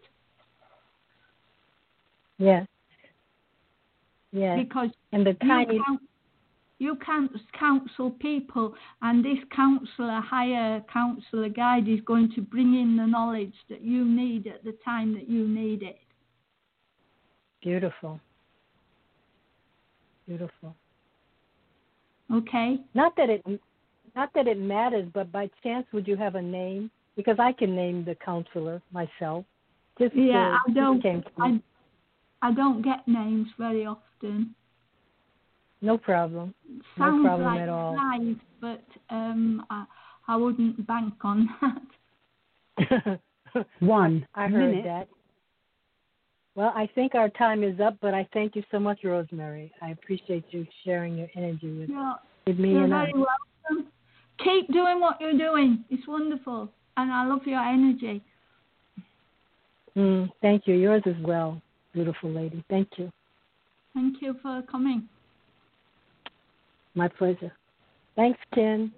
Yes. Yes. Because and the tiny... you, count, you can't counsel people, and this counselor, higher counselor guide, is going to bring in the knowledge that you need at the time that you need it. Beautiful. Beautiful. Okay. Not that it... Not that it matters, but by chance, would you have a name? Because I can name the counselor myself. Just yeah, uh, I don't. I, I don't get names very often. No problem. Sounds no problem like at all. Nice, but um, I, I wouldn't bank on that. One I heard minute. that. Well, I think our time is up, but I thank you so much, Rosemary. I appreciate you sharing your energy with, you're, with me you're and very us. welcome. Keep doing what you're doing. It's wonderful, and I love your energy. Mm, thank you. Yours as well, beautiful lady. Thank you. Thank you for coming. My pleasure. Thanks, Ken.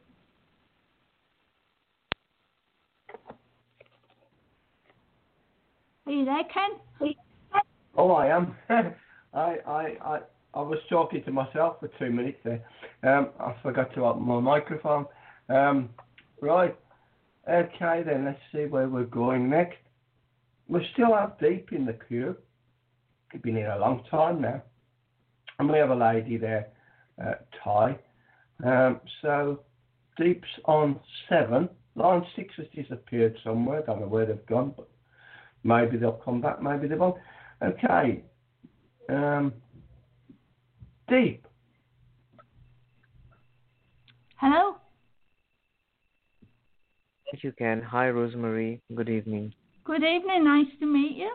Are you there, Ken? Oh, I am. I, I, I, I was talking to myself for two minutes there. Um, I forgot to open my microphone. Um, right. Okay, then let's see where we're going next. We still have Deep in the queue. We've been here a long time now. And we have a lady there, uh, Ty. Um, so Deep's on seven. Line six has disappeared somewhere. Don't know where they've gone, but maybe they'll come back, maybe they won't. Okay. Um, Deep. Hello? Yes, you can. Hi, Rosemary. Good evening. Good evening. Nice to meet you.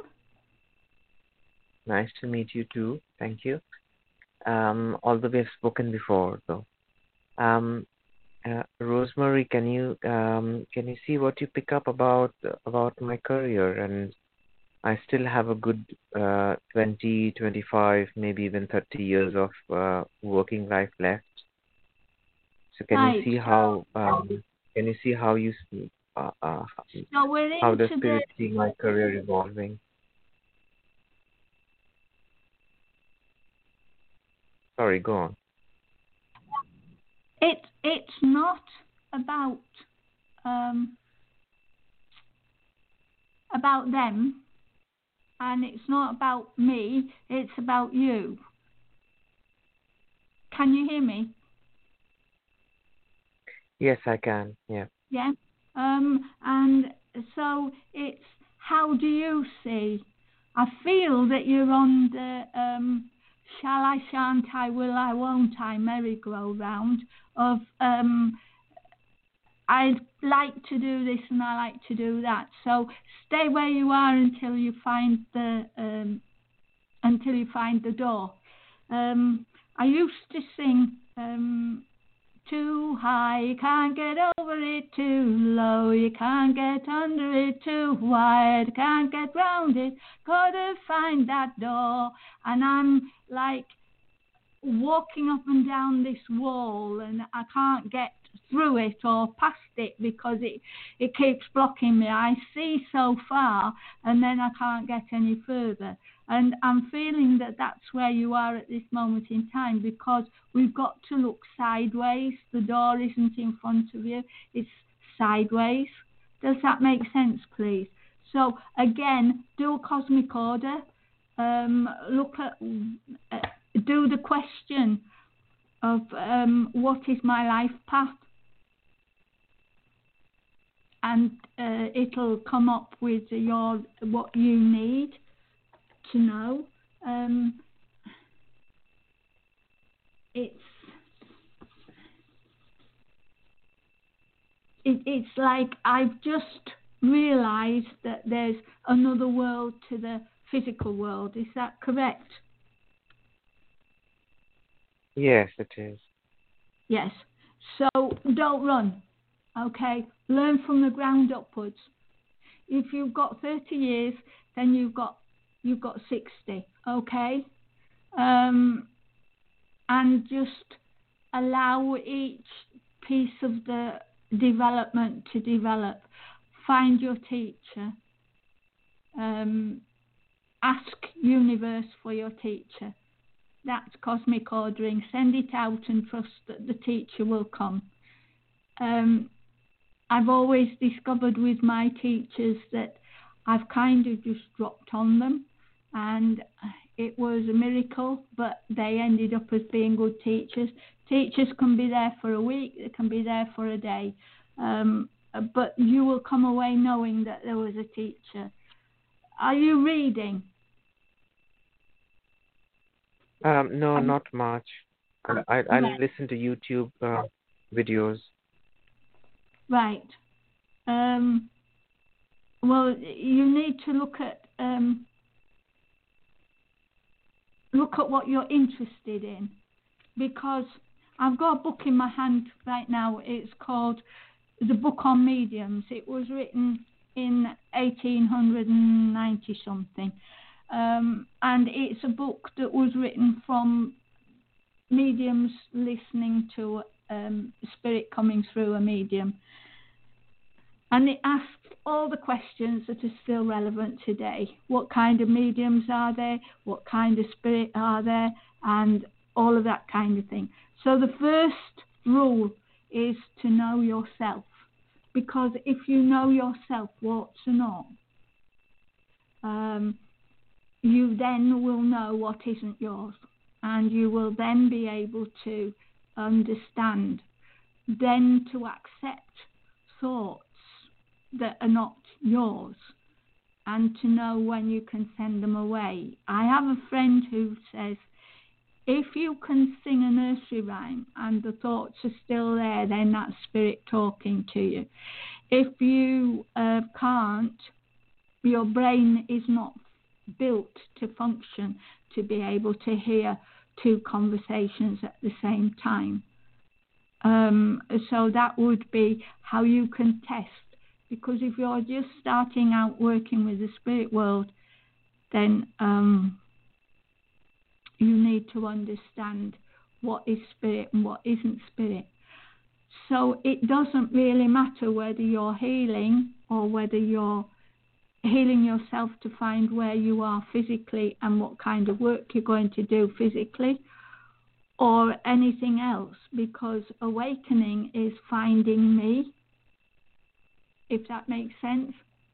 Nice to meet you too. Thank you. Um, although we have spoken before, though. Um, uh, Rosemary, can you um, can you see what you pick up about about my career? And I still have a good uh, twenty, twenty-five, maybe even thirty years of uh, working life left. So can right. you see how um, can you see how you see uh, uh, so we're how the into spirit the... see my career evolving? Sorry, go on. It it's not about um, about them, and it's not about me. It's about you. Can you hear me? Yes, I can. Yeah. Yeah. Um, and so it's how do you see? I feel that you're on the um, shall I, shan't I, will I, won't I merry-go-round of um, I'd like to do this and I like to do that. So stay where you are until you find the um, until you find the door. Um, I used to sing. Um, Too high, you can't get over it. Too low, you can't get under it. Too wide, can't get round it. Gotta find that door. And I'm like walking up and down this wall, and I can't get through it or past it because it it keeps blocking me. I see so far, and then I can't get any further. And I'm feeling that that's where you are at this moment in time, because we've got to look sideways. The door isn't in front of you, it's sideways. Does that make sense, please? So again, do a cosmic order. Um, look at, uh, do the question of um, what is my life path? And uh, it'll come up with your what you need to know. Um, it's it, it's like I've just realised that there's another world to the physical world. Is that correct? Yes, it is. Yes. So don't run. Okay. Learn from the ground upwards. If you've got thirty years, then you've got you've got sixty. Okay. Um, and just allow each piece of the development to develop. Find your teacher. Um, ask universe for your teacher. That's cosmic ordering. Send it out and trust that the teacher will come. Um, I've always discovered with my teachers that I've kind of just dropped on them, and it was a miracle, but they ended up as being good teachers. Teachers can be there for a week, they can be there for a day, um, but you will come away knowing that there was a teacher. Are you reading? Um, no, Um, not much. I I, I Right. listen to YouTube uh, videos. Right. Um, well, you need to look at um, look at what you're interested in, because I've got a book in my hand right now. It's called The Book on Mediums. It was written in eighteen ninety something, um, and it's a book that was written from mediums listening to um, spirit coming through a medium. And it asks all the questions that are still relevant today. What kind of mediums are there? What kind of spirit are there? And all of that kind of thing. So the first rule is to know yourself. Because if you know yourself, warts and all, um, you then will know what isn't yours. And you will then be able to understand, then to accept thoughts that are not yours, and to know when you can send them away. I have a friend who says, if you can sing a nursery rhyme and the thoughts are still there, then that's spirit talking to you. If you uh, can't, your brain is not built to function to be able to hear two conversations at the same time. Um, so that would be how you can test. Because if you're just starting out working with the spirit world, then um, you need to understand what is spirit and what isn't spirit. So it doesn't really matter whether you're healing or whether you're healing yourself to find where you are physically and what kind of work you're going to do physically, or anything else, because awakening is finding me, if that makes sense.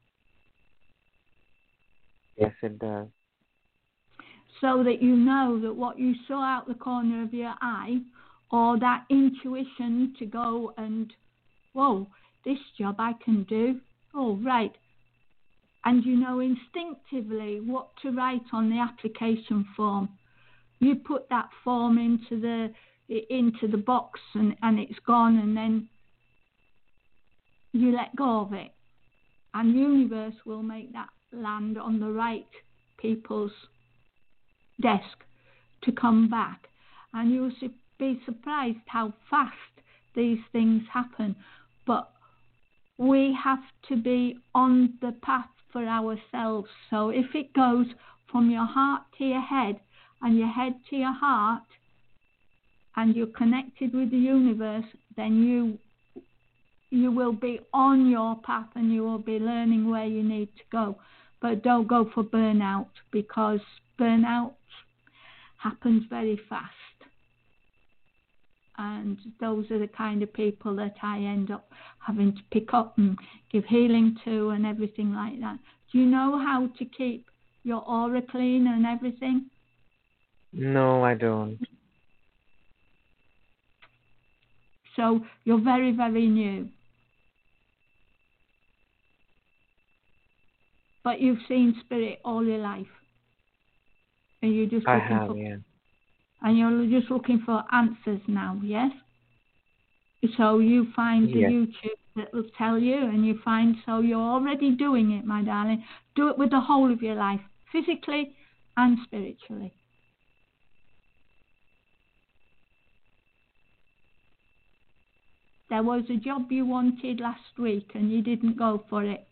Yes, it does. So that you know that what you saw out the corner of your eye, or that intuition to go and, whoa, this job I can do. Oh, right. And you know instinctively what to write on the application form. You put that form into the into the box and, and it's gone, and then you let go of it. And the universe will make that land on the right people's desk to come back. And you'll be surprised how fast these things happen. But we have to be on the path for ourselves. So if it goes from your heart to your head and your head to your heart, and you're connected with the universe, then you you will be on your path and you will be learning where you need to go. But don't go for burnout, because burnout happens very fast. And those are the kind of people that I end up having to pick up and give healing to and everything like that. Do you know how to keep your aura clean and everything? No, I don't. So you're very, very new. But you've seen spirit all your life. And you're just I looking have, for yeah. And you're just looking for answers now, yes? So you find the Yes. YouTube that will tell you, and you find, so you're already doing it, my darling. Do it with the whole of your life, physically and spiritually. There was a job you wanted last week and you didn't go for it.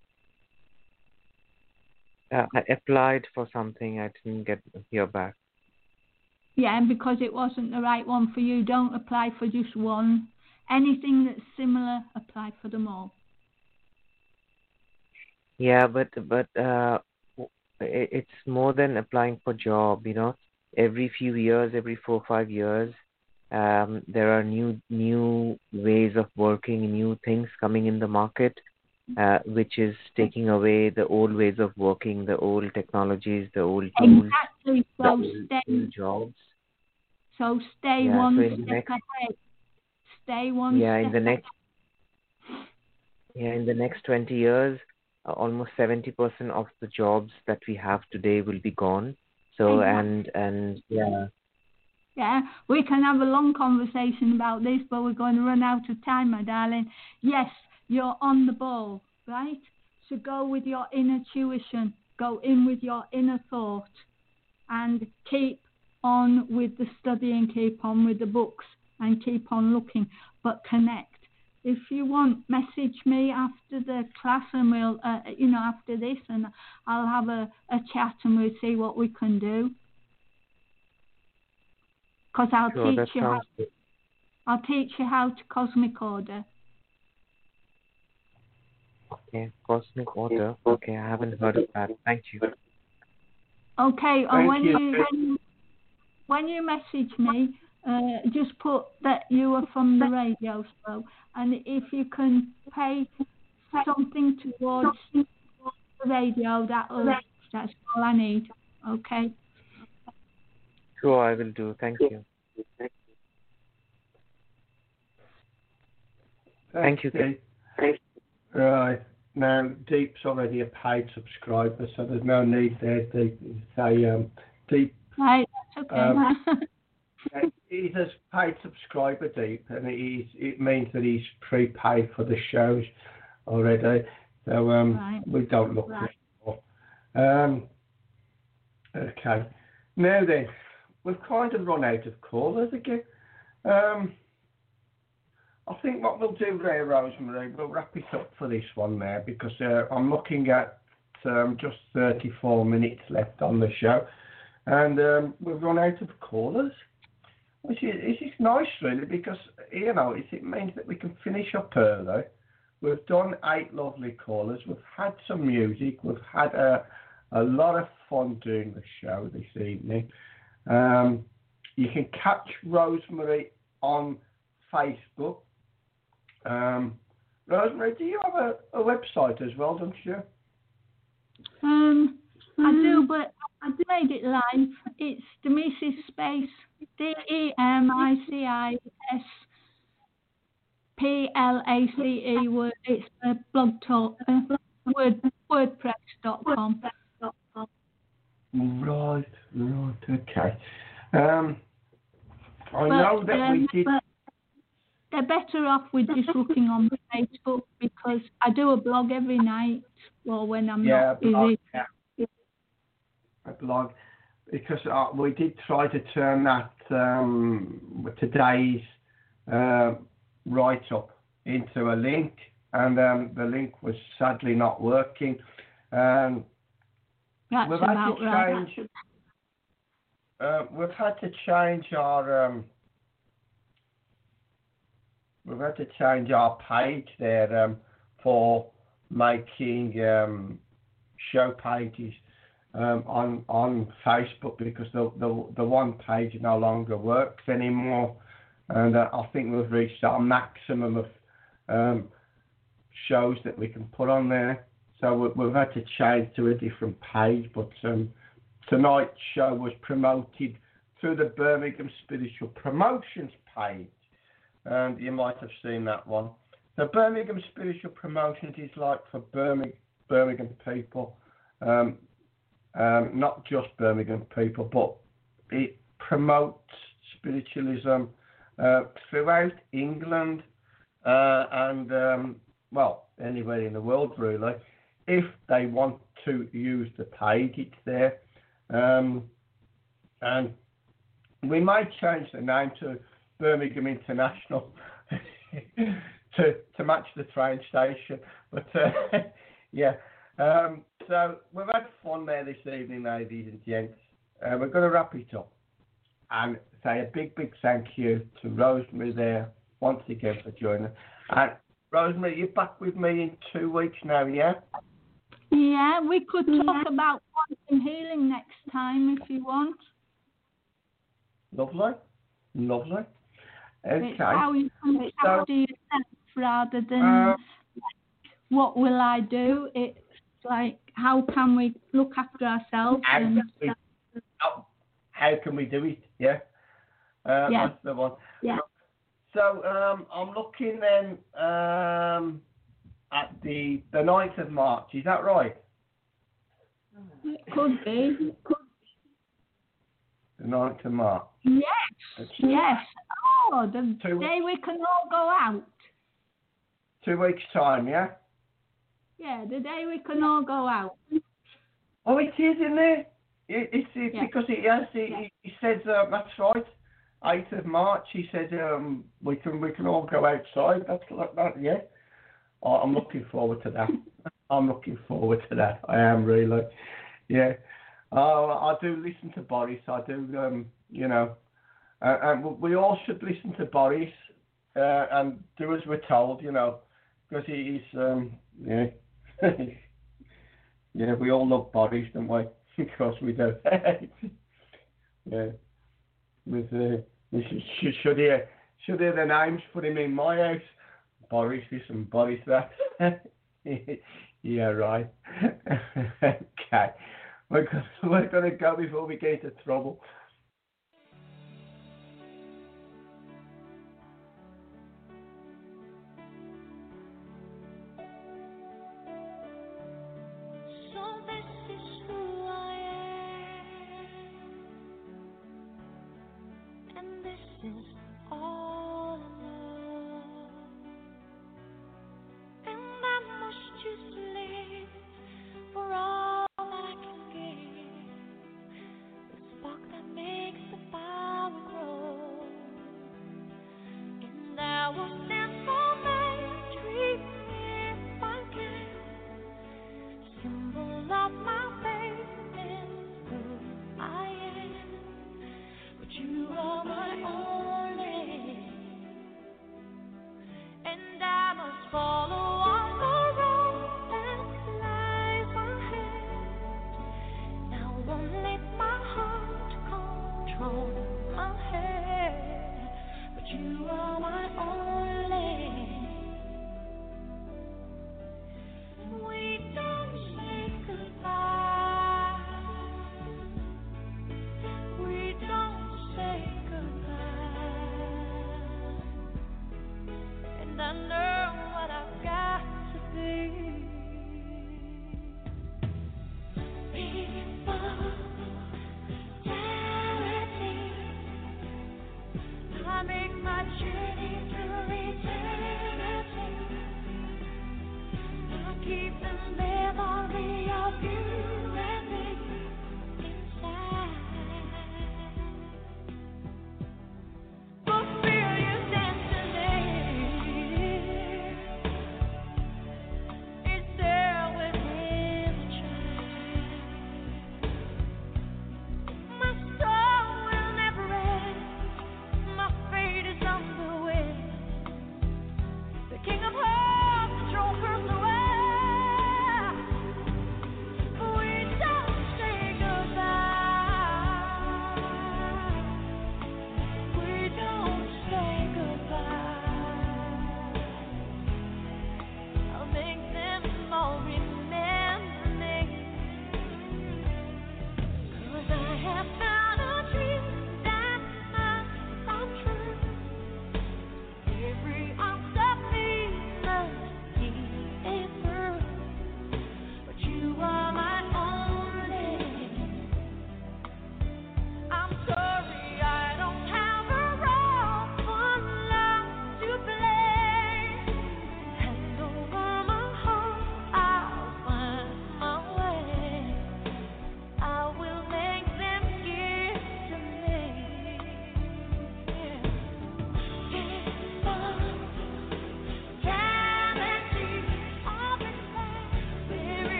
Uh, I applied for something. I didn't get hear back. Yeah, and because it wasn't the right one for you, don't apply for just one. Anything that's similar, apply for them all. Yeah, but but uh, it, it's more than applying for job. You know, every few years, every four or five years, um, there are new new ways of working, new things coming in the market, uh, which is taking away the old ways of working, the old technologies, the old tools, Exactly. the So old, stay. old jobs. So stay Yeah, one so in the step next- ahead. Stay one Yeah, step in the next yeah in the next twenty years, uh, almost seventy percent of the jobs that we have today will be gone. So Exactly. and and yeah. Yeah, we can have a long conversation about this, but we're going to run out of time, my darling. Yes, you're on the ball, right? So go with your inner tuition, go in with your inner thought, and keep on with the studying, keep on with the books, and keep on looking, but connect. If you want, message me after the class, and we'll, uh, you know, after this, and I'll have a, a chat, and we'll see what we can do. Because I'll Sure, that teach you how. sounds good. I'll teach you how to cosmic order. Okay, cosmic order. Okay, I haven't heard of that. Thank you. Okay, and Thank when you. you when you when you message me, uh, just put that you are from the radio show, and if you can pay something towards the radio, that'll that's all I need. Okay. Sure, I will do. Thank you. Thank you. Deep. Right. Now, Deep's already a paid subscriber, so there's no need there, Deep. Say, um, Deep. Right, that's okay. Um, he's a paid subscriber, Deep, and he's, it means that he's prepaid for the shows already. So um, right. we don't look right. for more. Um, okay. Now then, we've kind of run out of callers again. Um, I think what we'll do there, Rosemary, we'll wrap it up for this one now, because uh, I'm looking at um, just thirty-four minutes left on the show, and um, we've run out of callers, which is, which is nice, really, because, you know, it, it means that we can finish up early. We've done eight lovely callers. We've had some music. We've had a, a lot of fun doing the show this evening. Um, you can catch Rosemary on Facebook. Um, Rosemary, do you have a, a website as well, don't you? Um, I do, but I made it live. It's Demicis space D E M I C I S P L A C E. Word. It's a blog talk. Uh, word WordPress dot com. Right, right, okay. Um, I But, know that um, we did. but they're better off with just looking on Facebook because I do a blog every night, or when I'm Yeah, not blog, busy. yeah. A blog, because uh, we did try to turn that um, today's uh, write-up into a link, and um, the link was sadly not working. Um, That's we've had about to right. change. Uh, we've had to change our. Um, we've had to change our page there um, for making um, show pages um, on on Facebook because the, the the one page no longer works anymore, and uh, I think we've reached our maximum of um, shows that we can put on there. So we, we've had to change to a different page, but um, tonight's show was promoted through the Birmingham Spiritual Promotions page, and you might have seen that one. The Birmingham Spiritual Promotions is like for Birmingham, Birmingham people, um, um, not just Birmingham people, but it promotes spiritualism uh, throughout England uh, and, um, well, anywhere in the world, really. If they want to use the page, it's there. Um, and we might change the name to Birmingham International to to match the train station. But, uh, yeah. Um, so we've had fun there this evening, ladies and gents. Uh, we're going to wrap it up and say a big, big thank you to Rosemary there once again for joining us. And Rosemary, you're back with me in two weeks now, yeah? Yeah, we could talk about quantum healing next time if you want. Lovely, lovely. Okay. It's how you can look So, after yourself rather than uh, what will I do. It's like how can we look after ourselves How and can we, how, how can we do it? Yeah. Uh, Yeah. That's the one. Yeah. So um, I'm looking then um, at the the ninth of March. Is that right? it could be. The ninth of March. Yes, That's yes. Oh, the Two- day we can all go out. Two weeks time, yeah. Yeah, the day we can all go out. Oh, it is in there. It, it's it, Yeah. because it yes, it, it says uh, that's right. eighth of March. He said um, we can we can all go outside. That's like that. Yeah. Oh, I'm looking forward to that. I'm looking forward to that. I am really. Yeah. Oh, I do listen to Boris. I do. Um, you know, uh, and we all should listen to Boris uh, and do as we're told. You know, because he's um, yeah. Yeah, we all love Boris, don't we? Because we do. Yeah. With uh, should, should hear should hear the names put him in my house. Boris this and Boris that. Yeah, right. Okay. We're gonna, we're gonna go before we get into trouble. So this is who I am, and this is all I know, and I must just live for all that I can give, the spark that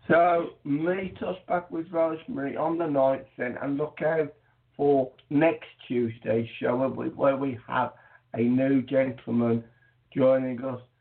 So meet us back with Rosemary on the ninth then, and look out for next Tuesday's show where we, where we have a new gentleman joining us